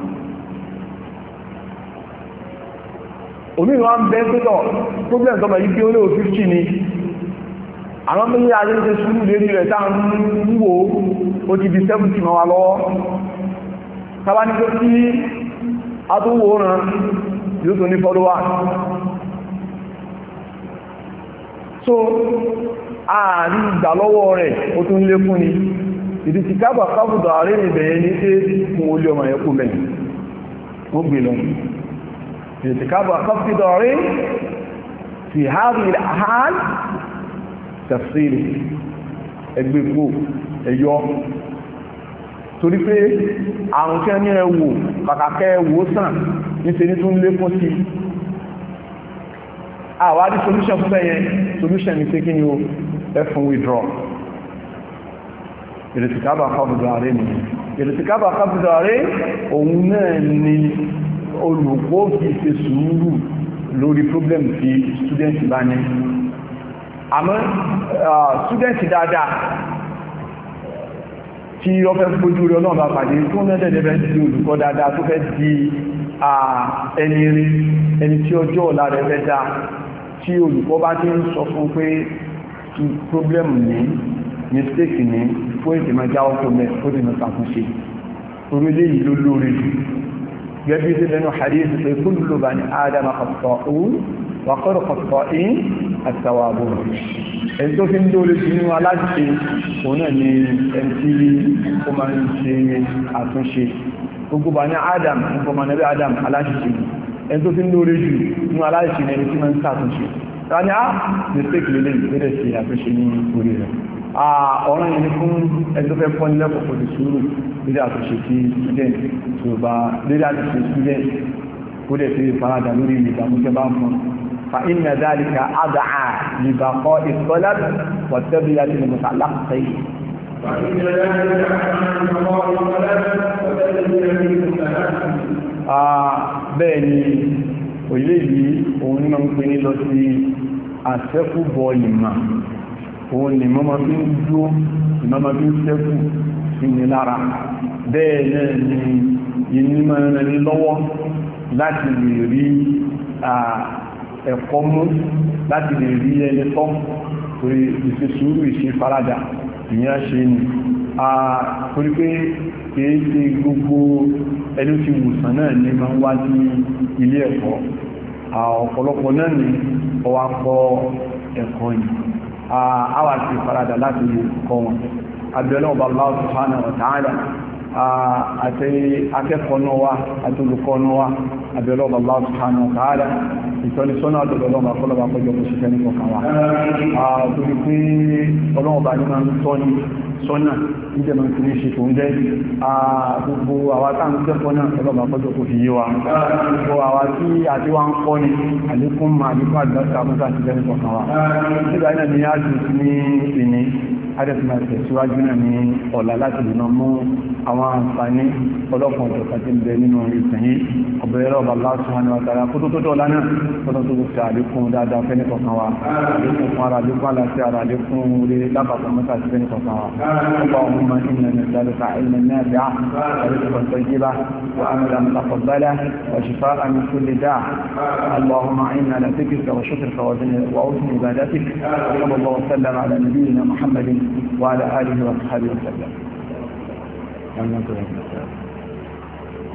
Speaker 1: omi wọn bẹ́ pẹ́tọ̀ problem tọ́mọ̀ yí pé ó lé o 50 ni àwọn mẹ́rin àjẹ́jẹ́ sùúrù lérí rẹ̀ táà ń wò ó ti di 70 ma wà lọ́wọ́ tàbá ní pé kí a tó wò rán yóò tó ní followers so ààrí ìgbà lọ́wọ́ rẹ̀ ó tún lé fún ni ìdí ti kábà kábùdọ̀ ààrẹ ìbẹ̀yẹ ní pé fún olé ọmọ ẹ̀kú mẹ́rin ó gbé lọ ارتكاب خفض ضررين في هذه الحال تفصيله ẹgbẹ́gbò ẹ̀yọ́ torí pé àrùn tí a ní ẹwò kàkàkẹ́ ẹwò sàn níṣẹ́ ní tún lékún sí àwárí solution fún ẹ̀yẹn solution ní pé kí ni ó ẹfún withdraw ìrètìkábà kọ́bùdọ̀ ààrẹ ni ìrètìkábà kọ́bùdọ̀ ààrẹ òun náà ni olùkọ́ fi ṣe sùúrù lórí problem tí student bá ní àmọ́ student dáadáa tí ó fẹ́ fojú rẹ̀ náà bá pàdé tó mẹ́tẹ̀ẹ̀dẹ̀ fẹ́ di olùkọ́ dáadáa tó fẹ́ di ẹni rí ẹni tí ọjọ́ ọ̀la rẹ̀ fẹ́ dá tí olùkọ́ bá ti ń sọ fún pé problem ní mistake ní fún ìdìmọ̀ jáwọ́ tó mẹ́ ó dìmọ̀ ṣàtúnṣe orílẹ̀ yìí ló lórí jù gẹ́bí sí lẹ́nu hadith pé kullu bani adama khata'un wa khayru khata'in at-tawwabun ẹni tó fi ń lórí jù nínú aláṣẹ òun náà ni ẹni tí ó máa ń ṣe àtúnṣe gbogbo bani adam gbogbo manabi adam aláṣẹ ẹni tó fi ń lórí jù nínú aláṣẹ ẹni tí máa ń ṣàtúnṣe tani mistake lélẹ̀ ìpínlẹ̀ sí àtúnṣe ní orí rẹ̀ ọ̀rọ̀ yìí fún ẹjọ́ fẹ́ fọ́ nílẹ̀ pọ̀pọ̀ di sùúrù lédè àtúnṣe tí student tí ó bá lédè àtúnṣe student kó dẹ̀ sí ìfaradà lórí ìdàmúṣẹ́ bá ń fún fa inna dhalika ad'a li baqa'i talab wa tabi'ati lil mutalaqqi bẹ́ẹ̀ ni òyìnlẹ̀ yìí òun ní máa ń pè ní lọ sí àṣẹ́kùbọ̀ ìmà òun ni mọ́mọ́ fi ń dúó ìmọ́mọ́ fi ń sẹ́kù sí ní lára bẹ́ẹ̀ náà ni ìní máa ní lọ́wọ́ láti lè rí ẹ̀kọ́ mú láti lè rí ẹni tọ́ torí ìṣe sùúrù ìṣe faradà ìyẹn ṣe ni torí pé kìí ṣe gbogbo ẹni tí wùsàn náà ní máa ń wá ní ilé ẹ̀kọ́ ọ̀pọ̀lọpọ̀ náà ni ọwá kọ́ ẹ̀kọ́ yìí àwa ti faradà láti kọ́ wọn abẹ́lẹ́ ọba Allah subhanahu wa ta'ala àti akẹ́kọ̀ọ́ náà wá àti olùkọ́ náà wá abẹ́lẹ́ ọba Allah subhanahu wa ta'ala ìtọ́nisọ́nà àtọ̀lọ́lọ́mà kọ́lọ́bà kọjọ kò sí fẹ́ni kọ̀kan wá torí pé ọlọ́ọ̀bà ní máa ń tọ́ ní sọ́nà níjẹ̀ máa ń kiri ṣe tó ń jẹ́ gbogbo àwa tá ń kẹ́kọ̀ọ́ náà ọlọ́ọ̀bà kọjọ kò fi yé wa gbogbo àwa tí àti wá ń kọ́ ni àlékún máa àlékún àgbàṣà àmúta sí fẹ́ni kọ̀kan wá nígbà náà ni a ti ní ìní adẹ́sìmọ̀ tẹ̀síwájú náà ní ọ̀la láti lè máa mú àwọn àǹfààní ọlọ́pàá ọ̀tọ̀ta tí ń bẹ nínú ìsìn yìí ọ̀bẹ̀rẹ̀ ọba Allah subhanahu wa ta'ala kó tó dọ́la náà kọ́nà tó gbogbo àlékún dáadáa fẹ́ni kọ̀kan wa àlékún fún ara àlékún aláṣẹ ara àlékún orí lápapọ̀ mọ́ta sí fẹ́ni kọ̀kan wa ọba ọmọ inna nas'aluka ilman nafi'an wa rizqan tayyiban wa amalan mutaqabbalan wa shifaa'an min kulli daa' Allahumma a'inna ala dhikrika wa shukrika wa husni ibadatik wa sallallahu wa sallam ala nabiyyina Muhammadin وعلى آله وصحبه وسلم.